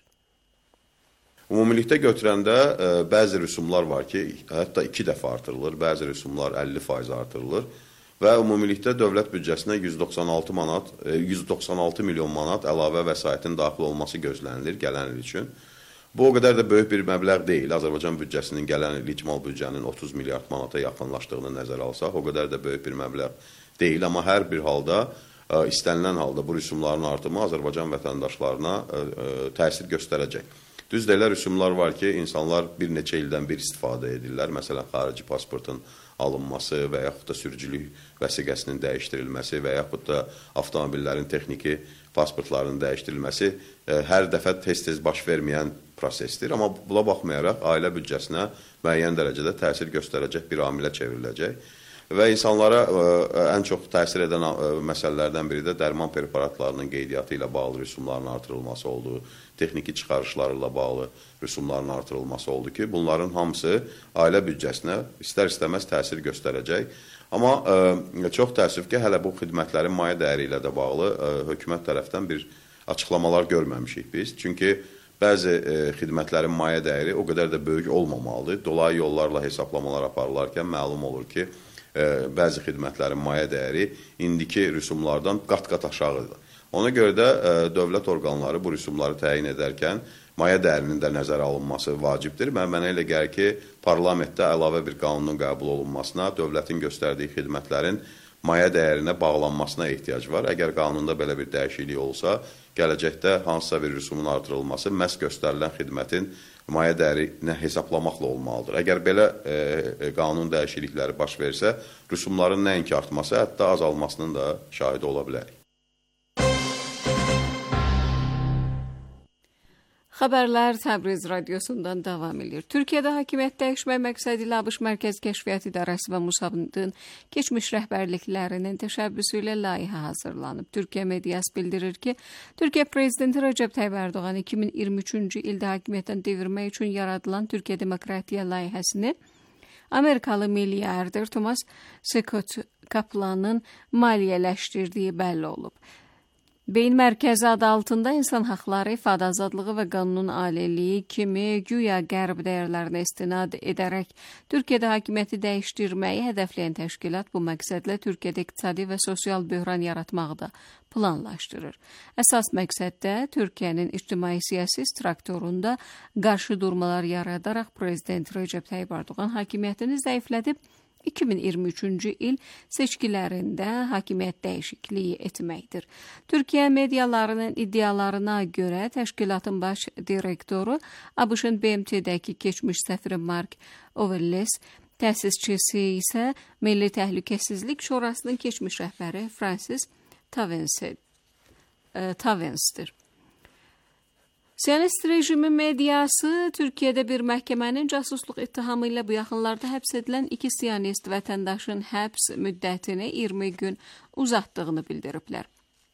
Ümumilikdə götürəndə ə, bəzi rüsumlar var ki, hətta iki dəfə artırılır, bəzi rüsumlar əlli faiz artırılır və ümumilikdə dövlət büdcəsinə yüz doxsan altı manat, yüz doxsan altı milyon manat əlavə vəsaitin daxil olması gözlənilir gələn il üçün. Bu o qədər də böyük bir məbləğ deyil. Azərbaycan büdcəsinin gələn il icmal büdcənin otuz milyard manata yaxınlaşdığını nəzərə alsaq, o qədər də böyük bir məbləğ deyil. Amma hər bir halda, ə, istənilən halda bu rüsumların artımı Azərbaycan vətəndaşlarına ə, ə, təsir göstərəcək. Düz də elə rüsumlar var ki, insanlar bir neçə ildən bir istifadə edirlər. Məsələn, xarici pasportun alınması və yaxud da sürücülük vəsiqəsinin dəyişdirilməsi və yaxud da avtomobillərin texniki pasportlarının dəyişdirilməsi ə, hər dəfə tez-tez baş verməyən prosesdir. Amma buna baxmayaraq ailə büdcəsinə müəyyən dərəcədə təsir göstərəcək bir amilə çevriləcək. Və insanlara ə, ən çox təsir edən ə, məsələlərdən biri də dərman preparatlarının qeydiyyatı ilə bağlı rüsumların artırılması oldu, texniki çıxarışları ilə bağlı rüsumların artırılması oldu ki, bunların hamısı ailə büdcəsinə istər-istəməz təsir göstərəcək. Amma ə, çox təəssüf ki, hələ bu xidmətlərin mayə dəyəri ilə də bağlı ə, hökumət tərəfdən bir açıqlamalar görməmişik biz. Çünki bəzi ə, xidmətlərin mayə dəyəri o qədər də böyük olmamalıdır. Dolayı yollarla hesablamalar aparılarkən məlum olur ki, ə, bəzi xidmətlərin mayə dəyəri indiki rüsumlardan qat-qat aşağıdır. Ona görə də ə, dövlət orqanları bu rüsumları təyin edərkən mayə dəyərinin də nəzərə alınması vacibdir. Mən mənə elə gəlir ki, parlamentdə əlavə bir qanunun qəbul olunmasına, dövlətin göstərdiyi xidmətlərin maya dəyərinə bağlanmasına ehtiyac var. Əgər qanunda belə bir dəyişiklik olsa, gələcəkdə hansısa bir rüsumun artırılması məhz göstərilən xidmətin maya dəyərinə hesablamaqla olmalıdır. Əgər belə e, qanun dəyişiklikləri baş versə, rüsumların nəinki artması, hətta azalmasının da şahidi ola bilərik. Xəbərlər Təbriz radiosundan davam edir. Türkiyədə hakimiyyət dəyişmək məqsədi ilə ABŞ Mərkəzi Kəşfiyyat İdarəsi və Musabın keçmiş rəhbərliklərinin təşəbbüsü ilə layihə hazırlanıb. Türkiyə mediası bildirir ki, Türkiyə Prezidenti Recep Tayyip Erdoğan iki min iyirmi üçüncü ildə hakimiyyətdən devirmək üçün yaradılan Türkiyə Demokratiya layihəsini Amerikalı milyarder Thomas Scott Kaplanın maliyyələşdirdiyi bəlli olub. Beyin mərkəzi adı altında insan haqları, ifadə azadlığı və qanunun aliliyi kimi güya qərb dəyərlərinə istinad edərək Türkiyədə hakimiyyəti dəyişdirməyi hədəfləyən təşkilat bu məqsədlə Türkiyədə iqtisadi və sosial böhran yaratmağı da planlaşdırır. Əsas məqsəddə Türkiyənin ictimai-siyasi strukturunda qarşı durmalar yaradaraq Prezident Recep Tayyip Erdoğan hakimiyyətini zəiflədib iki min iyirmi üçüncü il seçkilərində hakimiyyət dəyişikliyi etməkdir. Türkiyə medialarının iddialarına görə təşkilatın baş direktoru ABŞ-ın B M T-dəki keçmiş səfiri Mark Overles, təsisçisi isə Milli Təhlükəsizlik Şurasının keçmiş rəhbəri Francis Tavensdir. Siyonist rejimi mediası Türkiyədə bir məhkəmənin casusluq ittihamı ilə bu yaxınlarda həbs edilən iki siyonist vətəndaşın həbs müddətini iyirmi gün uzatdığını bildiriblər.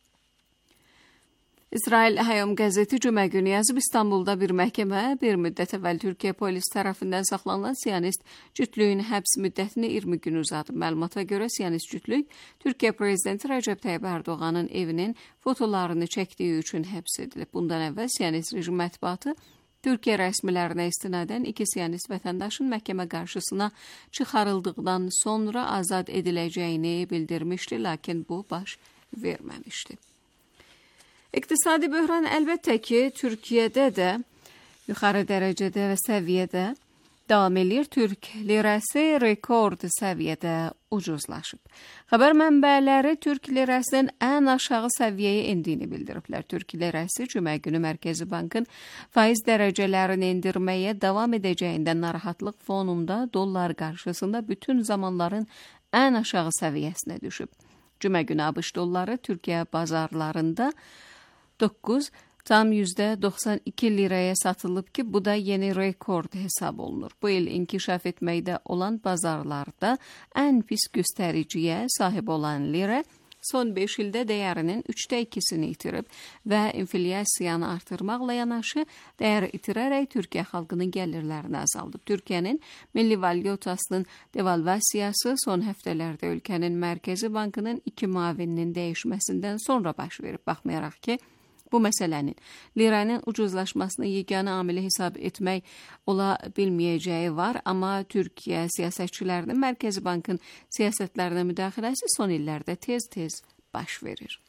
İsrail Hayom qəzeti cümə günü yazıb İstanbulda bir məhkəmə bir müddət əvvəl Türkiyə polis tərəfindən saxlanılan siyonist cütlüyün həbs müddətini iyirmi gün uzadıb. Məlumata görə siyonist cütlük Türkiyə Prezidenti Recep Tayyip Erdoğan'ın evinin fotolarını çəkdiyi üçün həbs edilib. Bundan əvvəl siyonist rejim mətbuatı Türkiyə rəsmilərinə istinadən iki siyonist vətəndaşın məhkəmə qarşısına çıxarıldıqdan sonra azad ediləcəyini bildirmişdi, lakin bu baş verməmişdi. İqtisadi böhran əlbəttə ki, Türkiyədə də yuxarı dərəcədə və səviyyədə davam edir. Türk lirəsi rekord səviyyədə ucuzlaşıb. Xəbər mənbələri Türk lirəsinin ən aşağı səviyyəyə endiyini bildiriblər. Türk lirəsi cümə günü Mərkəzi Bankın faiz dərəcələrini endirməyə davam edəcəyindən narahatlıq fonunda dollar qarşısında bütün zamanların ən aşağı səviyyəsinə düşüb. Cümə günü ABŞ dolları Türkiyə bazarlarında doqquz tam yüzdə doxsan iki liraya satılıb ki, bu da yeni rekord hesab olunur. Bu il inkişaf etməkdə olan bazarlarda ən pis göstəriciyə sahib olan lirə son beş ildə dəyərinin üçdə ikisini itirib və inflyasiyanı artırmaqla yanaşı dəyər itirərək Türkiyə xalqının gəlirlərini azaldıb. Türkiyənin milli valyutasının devalvasiyası son həftələrdə ölkənin Mərkəzi Bankının iki müavininin dəyişməsindən sonra baş verib. Baxmayaraq ki, bu məsələnin lirənin ucuzlaşmasını yeganə amili hesab etmək ola bilməyəcəyi var, amma Türkiyə siyasətçilərinin Mərkəzi Bankın siyasətlərinə müdaxiləsi son illərdə tez-tez baş verir.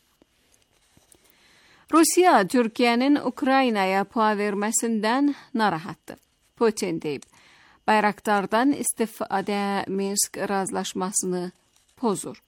Rusiya Türkiyənin Ukraynaya PUA verməsindən narahatdır. Putin deyib, Bayraktardan istifadə Minsk razılaşmasını pozur.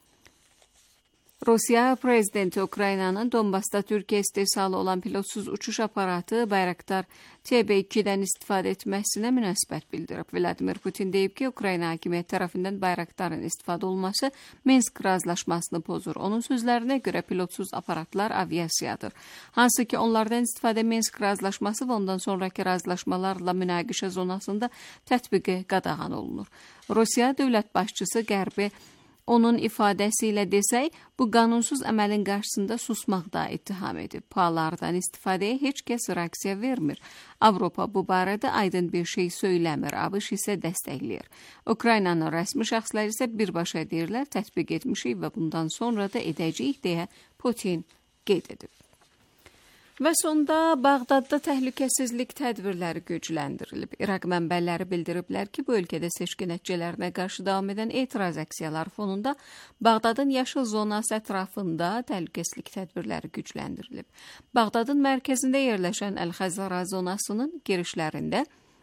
Rusiya prezidenti Ukraynanın Donbasda Türkiyə istehsalı olan pilotsuz uçuş aparatı Bayraktar T B ikidən istifadə etməsinə münasibət bildirib. Vladimir Putin deyib ki, Ukrayna hakimiyyəti tərəfindən Bayraktarın istifadə olması Minsk razılaşmasını pozur. Onun sözlərinə görə pilotsuz aparatlar aviasiyadır. Hansı ki, onlardan istifadə Minsk razılaşması və ondan sonraki razılaşmalarla münaqişə zonasında tətbiqi qadağan olunur. Rusiya dövlət başçısı Qərbi onun ifadəsi ilə desək, bu qanunsuz əməlin qarşısında susmaqda ittiham edib. PUAlardan istifadəyə heç kəs reaksiya vermir. Avropa bu barədə aydın bir şey söyləmir, ABŞ isə dəstəkləyir. Ukraynanın rəsmi şəxsləri isə birbaşa deyirlər, tətbiq etmişik və bundan sonra da edəcəyik deyə Putin qeyd edib. Və sonda Bağdadda təhlükəsizlik tədbirləri gücləndirilib. İraq mənbələri bildiriblər ki, bu ölkədə seçki nəticələrinə qarşı davam edən etiraz əksiyaları fonunda Bağdadın yaşıl zonası ətrafında təhlükəsizlik tədbirləri gücləndirilib. Bağdadın mərkəzində yerləşən Əl-Xəzara zonasının girişlərində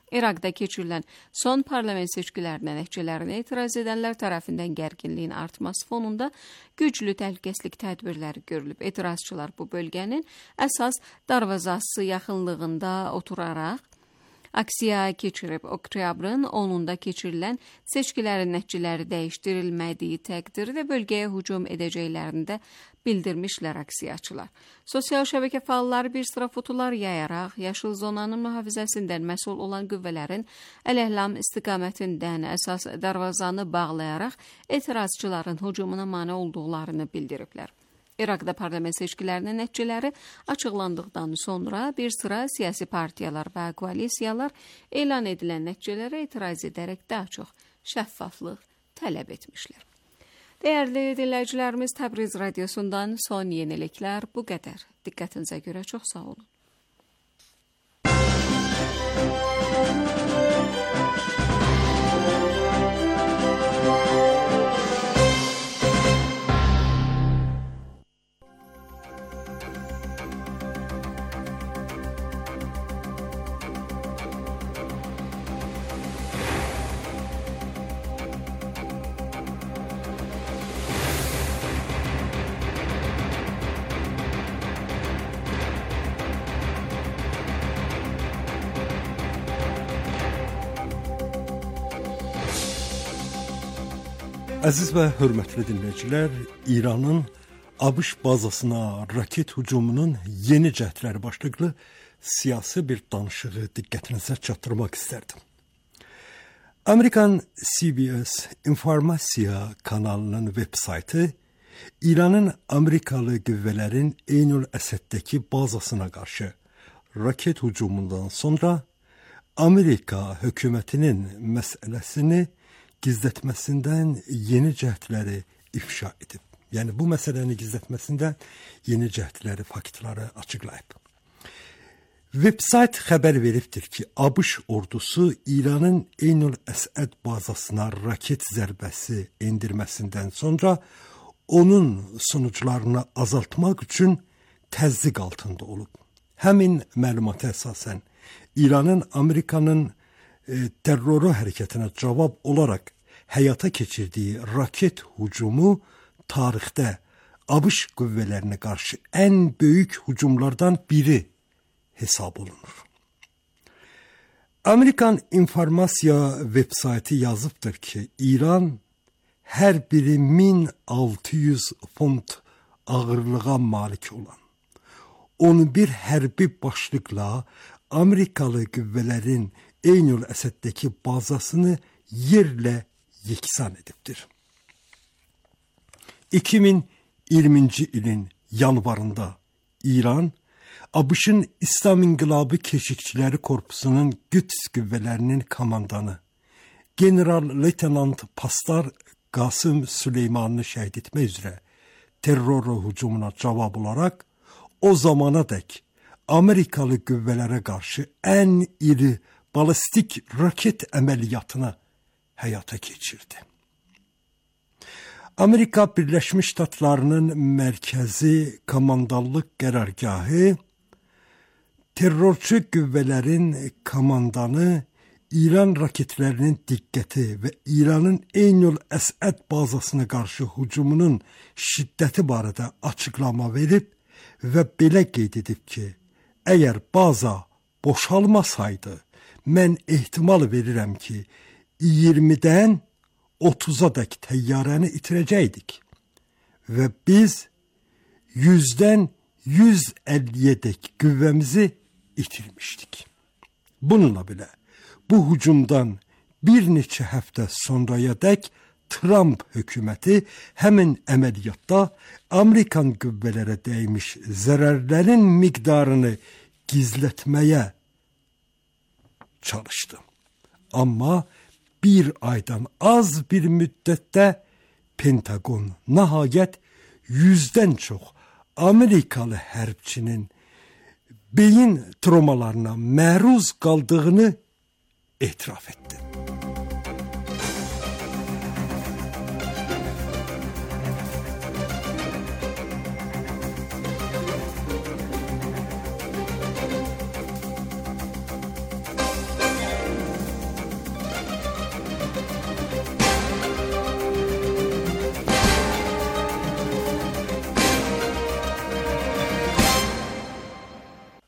İraqda keçirilən son parlament seçkilərinin nəticələrinə etiraz edənlər tərəfindən gərginliyin artması fonunda güclü təhlükəsizlik tədbirləri görülüb. Etirazçılar bu bölgənin əsas darvazası yaxınlığında oturaraq aksiya keçirib. Oktyabrın onunda keçirilən seçkilərin nəticələri dəyişdirilmədiyi təqdirdə bölgəyə hücum edəcəklərini də bildirmişlər aksiyaçılar. Sosial şəbəkə fəalları bir sıra fotolar yayaraq yaşıl zonanın mühafizəsindən məsul olan qüvvələrin Əl-Əhlam istiqamətindən əsas darvazanı bağlayaraq etirazçıların hücumuna mane olduqlarını bildiriblər. İraqda parlament seçkilərinin nəticələri açıqlandıqdan sonra bir sıra siyasi partiyalar və koalisiyalar elan edilən nəticələrə etiraz edərək daha çox şəffaflıq tələb etmişlər. Dəyərli dinləyicilərimiz, Təbriz radiosundan son yeniliklər bu qədər. Diqqətinizə görə çox sağ olun. Əziz və hörmətli dinləyicilər, İranın ABŞ bazasına raket hücumunun yeni cəhdləri başlıqlı siyasi bir danışığı diqqətinizə çatdırmaq istərdim. Amerikan C B S informasiya kanalının web saytı İranın Amerikalı qüvvələrin Eynül Əsəddəki bazasına qarşı raket hücumundan sonra Amerika hökumətinin məsələsini gizlətməsindən yeni cəhdləri ifşa edib. Yəni bu məsələni gizlətməsindən yeni cəhdləri, faktları açıqlayıb. Veb-sayt xəbər veribdir ki, ABŞ ordusu İranın Eynül Əsəd bazasına raket zərbəsi endirməsindən sonra onun sonuçlarını azaltmaq üçün təzyiq altında olub. Həmin məlumata əsasən İranın Amerikanın e, terroru hərəkətinə cavab olaraq həyata keçirdiyi raket hücumu tarixdə ABŞ qüvvələrinə qarşı ən böyük hücumlardan biri hesab olunur. Amerikan informasiya veb-saytı yazıbdır ki, İran hər biri min altı yüz font ağırlığa malik olan on bir hərbi başlıqla Amerikalı qüvvələrin Eynül Əsəddəki bazasını yerlə yeksan edibdir. iki min iyirminci ilin yanvarında İran, ABŞ-ın İslam İnqilabı Keşikçiləri Korpusunun Qüds qüvvələrinin komandanı General-Leytenant Pastar Qasım Süleymanını şəhid etmək üzrə terror hücumuna cavab olaraq o zamana dək Amerikalı qüvvələrə qarşı ən iri balistik raket əməliyyatını həyata keçirdi. Amerika Birləşmiş Ştatlarının mərkəzi komandallıq qərargahı terrorçu qüvvələrin komandanı İran raketlərinin diqqəti və İranın Eynül Əsəd bazasına qarşı hücumunun şiddəti barədə açıqlama verib və belə qeyd edib ki, əgər baza boşalmasaydı, mən ehtimal verirəm ki, iyirmidən otuza dək təyyarəni itirəcəkdik və biz yüzdən yüz əlliyə dək qüvvəmizi itirmişdik. Bununla belə, bu hücumdan bir neçə həftə sonraya dək Trump hökuməti həmin əməliyyatda Amerikan qüvvələrə dəymiş zərərlərin miqdarını gizlətməyə çalışdı. Amma bir aydan az bir müddətdə Pentagon nəhayət yüzdən çox Amerikalı hərbçinin beyin travmalarına məruz qaldığını etiraf etdi.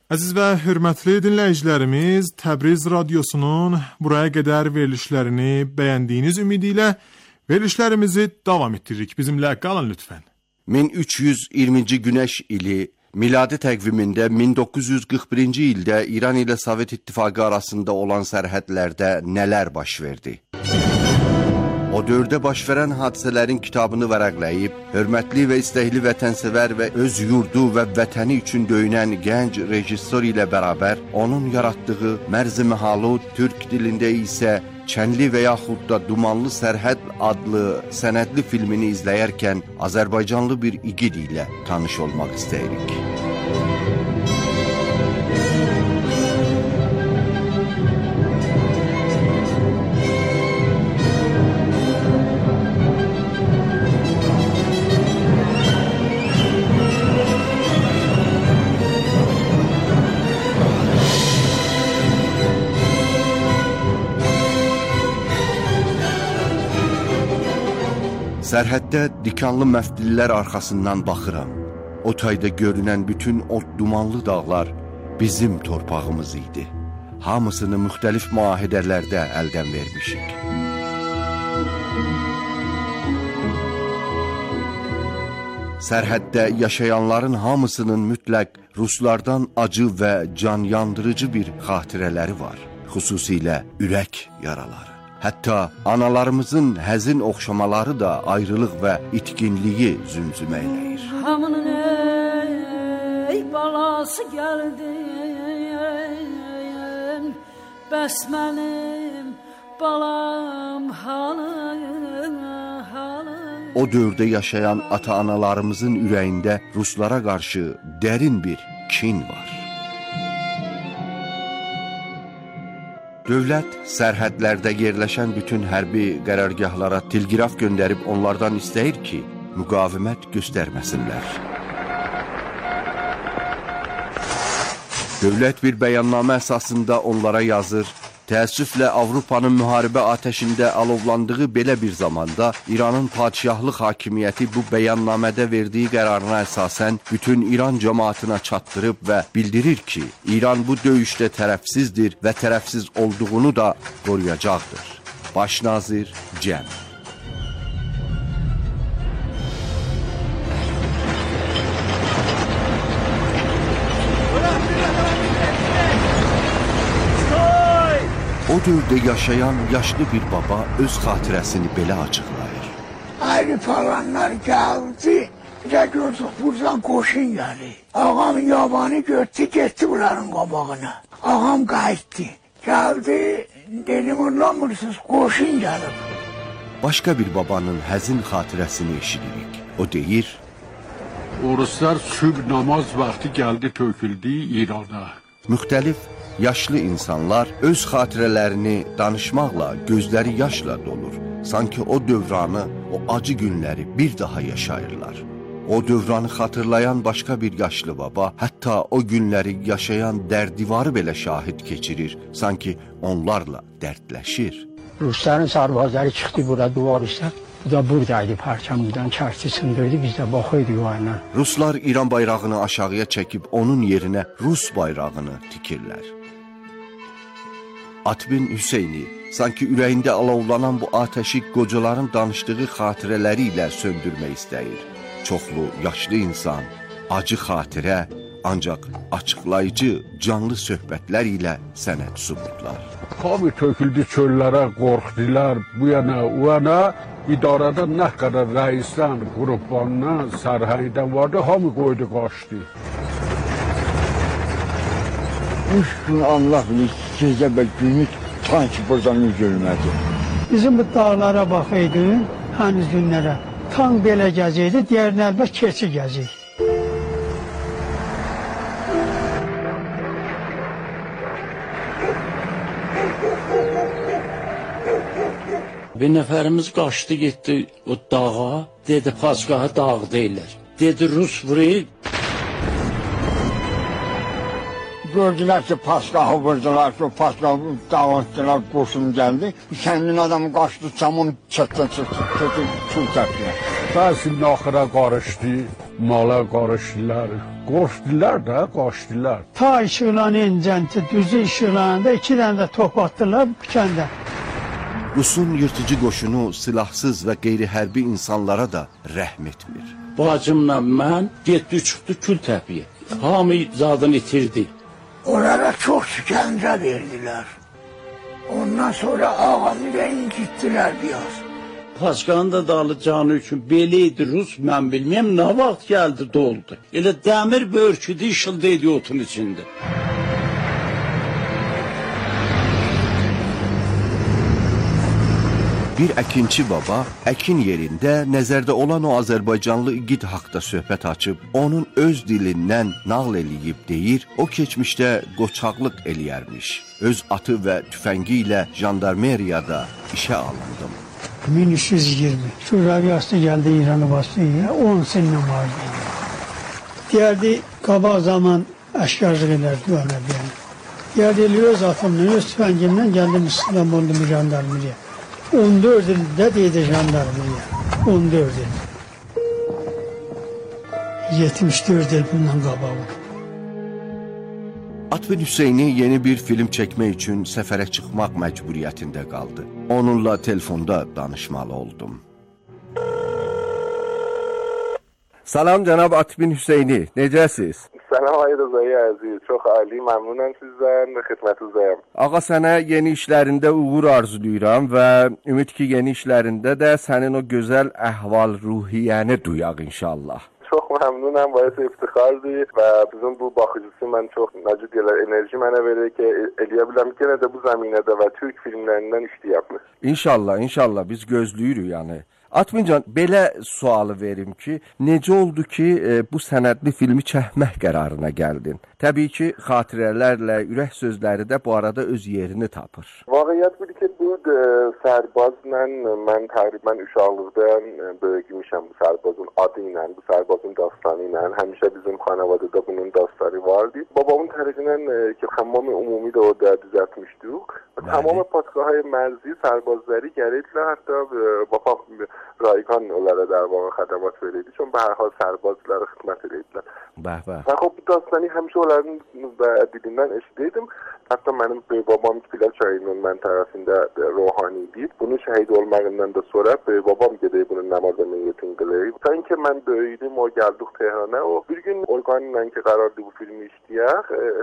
Əziz və hörmətli dinləyicilərimiz, Təbriz Radiosunun buraya qədər verilişlərini bəyəndiyiniz ümidi ilə verilişlərimizi davam etdiririk. Bizimlə qalın lütfən. min üç yüz iyirminci Günəş ili miladi təqvimində min doqquz yüz qırx birinci ildə İran ilə Sovet İttifaqı arasında olan sərhədlərdə nələr baş verdi? O dövrdə baş verən hadisələrin kitabını vərəqləyib, hörmətli və istəkli vətənsevər və öz yurdu və vətəni üçün döyünən gənc rejissor ilə bərabər onun yaratdığı Mərz-i Məhalud, türk dilində isə Çənli və yaxud da Dumanlı Sərhəd adlı sənədli filmini izləyərkən Azərbaycanlı bir igid ilə tanış olmaq istəyirik. Sərhəddə dikanlı məftillər arxasından baxıram. O tayda görünən bütün o dumanlı dağlar bizim torpağımız idi. Hamısını müxtəlif müahidələrdə əldən vermişik. Sərhəddə yaşayanların hamısının mütləq Ruslardan acı və can yandırıcı bir xatirələri var. Xüsusilə ürək yaraları. Hətta analarımızın həzin oxşamaları da ayrılıq və itkinliyi zümzümə eləyir. Hamının ey balası gəldi, bəs mənim balam halım, halım. O dövrdə yaşayan ata-analarımızın ürəyində Ruslara qarşı dərin bir kin var. Dövlət sərhədlərdə yerləşən bütün hərbi qərargahlara telqraf göndərib onlardan istəyir ki, müqavimət göstərməsinlər. Dövlət bir bəyannamə əsasında onlara yazır. Təəssüflə Avropanın müharibə atəşində alovlandığı belə bir zamanda İranın padişahlıq hakimiyyəti bu bəyannamədə verdiyi qərarına əsasən bütün İran cəmaatına çatdırıb və bildirir ki, İran bu döyüşdə tərəfsizdir və tərəfsiz olduğunu da qoruyacaqdır. Baş nazir Cəm. O dövrdə yaşayan yaşlı bir baba öz xatirəsini belə açıqlayır. Ayrı falanlar gəldi, bir gördük buradan qoşun gəlir. Ağam yabanı götdü, getdi bunların qabağına. Ağam qayıtdı, gəldi, dedim anlamırsınız, qoşun gəlib. Başqa bir babanın həzin xatirəsini eşidirik. O deyir, Oruslar sübh namaz vaxtı gəldi, töküldü İrana. Müxtəlif yaşlı insanlar öz xatirələrini danışmaqla, gözləri yaşla dolur. Sanki o dövranı, o acı günləri bir daha yaşayırlar. O dövranı xatırlayan başqa bir yaşlı baba, hətta o günləri yaşayan dərdivarı belə şahid keçirir. Sanki onlarla dərdləşir. Rusların sarvazları çıxdı bura duvar üstə. Bu da buradaydı, parçamızdan çarşı sındırdı, biz də baxıyorduk o ayla. Ruslar İran bayrağını aşağıya çəkib onun yerinə Rus bayrağını tikirlər. Atbin Hüseyni sanki ürəyində alovlanan bu ateşi qocaların danışdığı xatirələri ilə söndürmək istəyir. Çoxlu yaşlı insan, acı xatirə, ancaq açıqlayıcı, canlı söhbətlər ilə sənət sunurlar. Hamı töküldü çöllərə, qorxdular, bu yana, o yana. İdarədə nə qədər rəisdən, qruplarından, sərhəridən vardı, hamı qoydu, qaçdı. Üç gün Allah bilir, gecə və günlük sanki buradan üzülmədi. Bizim bu dağlara baxaydın, həniz günlərə. Tan belə gəziydi, diğərini əlbət keçi gəziydi. Bir nəfərimiz qaçdı, getdi o dağa, dedi, Paçqaha dağ deyirlər. Dedi, Rus vurur. Gördülər ki, Paçqahı vurdular ki, Paçqahı dağıtdılar, qoşun gəldi. Kəndin adamı qaçdı, camın çatdan çıxdı, kötü kül təpdilər. Bəzi naxıra qarışdı, mala qarışdılar. Qoşdular da, qaçdılar. Ta işıqlan incəntə, düzü işıqlanında iki dənə də top atdılar kəndə. Rusun yırtıcı qoşunu silahsız və qeyri-hərbi insanlara da rəhm etmir. Bacımla mən getdi çıxdı Kültəpiyə. Hamı zadını itirdi. Orada çox şikəncə verdiler. Ondan sonra ağamı da incittiler biraz. Paçkanın da dağılacağını üçün belə idi Rus, mən bilməyəm, nə vaxt gəldi doldu. Elə dəmir börküdü, işıldaydı otun içində. Bir əkinçi baba əkin yerində nəzərdə olan o Azərbaycanlı igid haqda söhbət açıb, onun öz dilindən nağıl eləyib deyir, o keçmişdə qoçaqlıq eləyərmiş. Öz atı və tüfəngi ilə jandarmeriyada işə alındım. min üç yüz iyirmi. Şurabiyası geldi İran'ı bastı. on sene vardı. Geldi kabak zaman aşkarcık ederdi öyle yani. Geldi öz atımla, öz tüfengimle geldim İstanbul'da bir jandarmeriye. on dört yılda dedi jandarmeriye. on dört yıl. yetmiş dört yıl bundan kabağı. Atbin Hüseyni yeni bir film çəkmək üçün səfərə çıxmaq məcburiyyətində qaldı. Onunla telefonda danışmalı oldum. Salam cənab Atbin Hüseyni, necəsiz? Salam ay Rıza'yı əziz, çox ali, məmnunam sizdən və xidmətinizəyəm. Ağa, sənə yeni işlərində uğur arzulayıram və ümid ki, yeni işlərində də sənin o gözəl əhval-ruhiyyəni duyaq inşallah. Çox məmnunam, bayağı iftixardır və bizim bu baxıcısı mən çox necə deyirlər, enerji mənə verir ki, eləyə biləm ki, də bu zəminədə və Türk filmlərindən işləyəm. İnşallah, inşallah biz gözləyirik yəni. Atmincan, belə sualı verim ki, necə oldu ki, e, bu sənədli filmi çəkmək qərarına gəldin? Təbii ki, xatirələrlə, ürək sözləri də bu arada öz yerini tapır. Vaqiət budur ki, bu sərbazla mən təqribən uşaqlıqdan böyümüşəm bu sərbazın adı ilə, bu sərbazın dastanı ilə. Həmişə bizim xanavadada bunun dastanı vardı. Babamın tərəfindən ki, Həmmam-ı Ümumi də orada düzəltmişdik. Tamam patkahaya mərzi sərbazları gəlirdilər, hətta babam Rayqan onlara در واقع خدمات verirdi. Çünki به هر حال sərbazlara xidmət edirdilər. Bəh, bəh. Və xop bu dastanı həmişə onların dilindən eşidirdim. Hətta mənim böyük babam Pilav çayının məntəqəsində ruhani idi. Bunun şəhid olmağından da sonra böyük babam gedib bunun namazını niyyətini qılır. Sanki mən böyüdüm, o gəldik Tehrana. O bir gün orqanla ki qərardı bu filmi işləyək.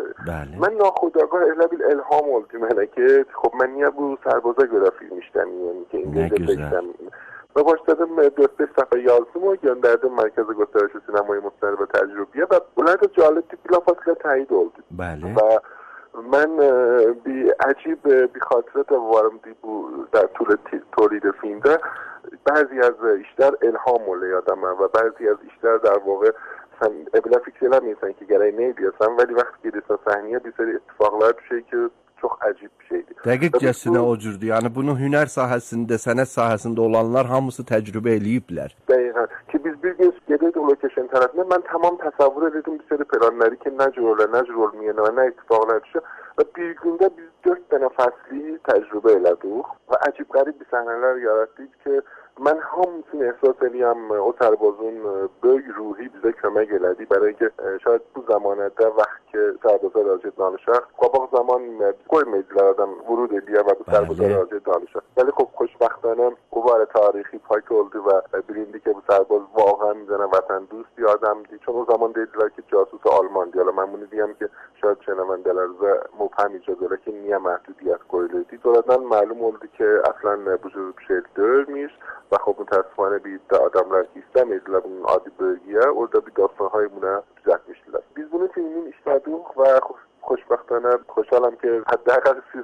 Mən naxudagah elə bir elham oldu mənə ki, xop mən niyə bu sərbaza görə film işləmiyəm ki, İngilizcə çəksəm. Və başladım dörd beş səfər yazdım o, göndərdim Mərkəzi Göstərişi Sinemayı Müstəri və Təcrübəyə və bunlar da cəlibdir, bilafasılə təyid oldu. Bəli. Və mən bir əcib bir xatirə də varımdı bu در طول تولید filmdə. Bəzi az işlər elham oluyor adama və bəzi az işlər در واقع sən evlə fikr eləmirsən ki, gərək nə edəsən, vəli vaxt gedirsən səhnəyə bir sürü ittifaqlar düşür ki, çox əcib bir şeydir. Dəqiqcəsinə o cürdür. Yəni bunu hünər sahəsində, sənət sahəsində olanlar hamısı təcrübə eləyiblər. Dəqiqən. Ki biz bir gün gedəydik o lokeşn tərəfinə, mən tamam təsəvvür edirdim bir sürü planları ki, nə cür olur, nə cür olmayan və nə ittifaqlar düşür. Və bir gündə biz dörd dənə fəsli təcrübə elədik və əcib qərib bir səhnələr yaratdık ki, mən hamısını ehsas eləyəm, o sərbazın böyük ruhi bizə kömək elədi. Bəli ki, şayad bu zamanədə vaxt ki, sərbaza racə danışaq, qabaq zaman qoymaydılar adam vurud eləyə və bu sərbaza racə danışaq. Bəli, xop, xoşbəxtانه bu barə tarixi pak oldu və bilindi ki, bu sərbaz واقعا میزنه وطن دوست bir adamdı. چون o zaman dediler ki casus Almandı. Yalan mən bunu deyəm ki, şayad şənəvəndələrimizə mübhəm icad elə ki, niyə məhdudiyyət qoyulurdu. Sonradan məlum oldu ki, əslən bu cür bir şey deyilmiş və xop mütəssifانه bir iddia adamlar ki, istəmirdilər bunun adi bölgəyə. Orada bir dastanhay buna düzəltmişdilər. Biz bunun filmini işlədik və xoşbəxtانه خوشحالم که حداقل siz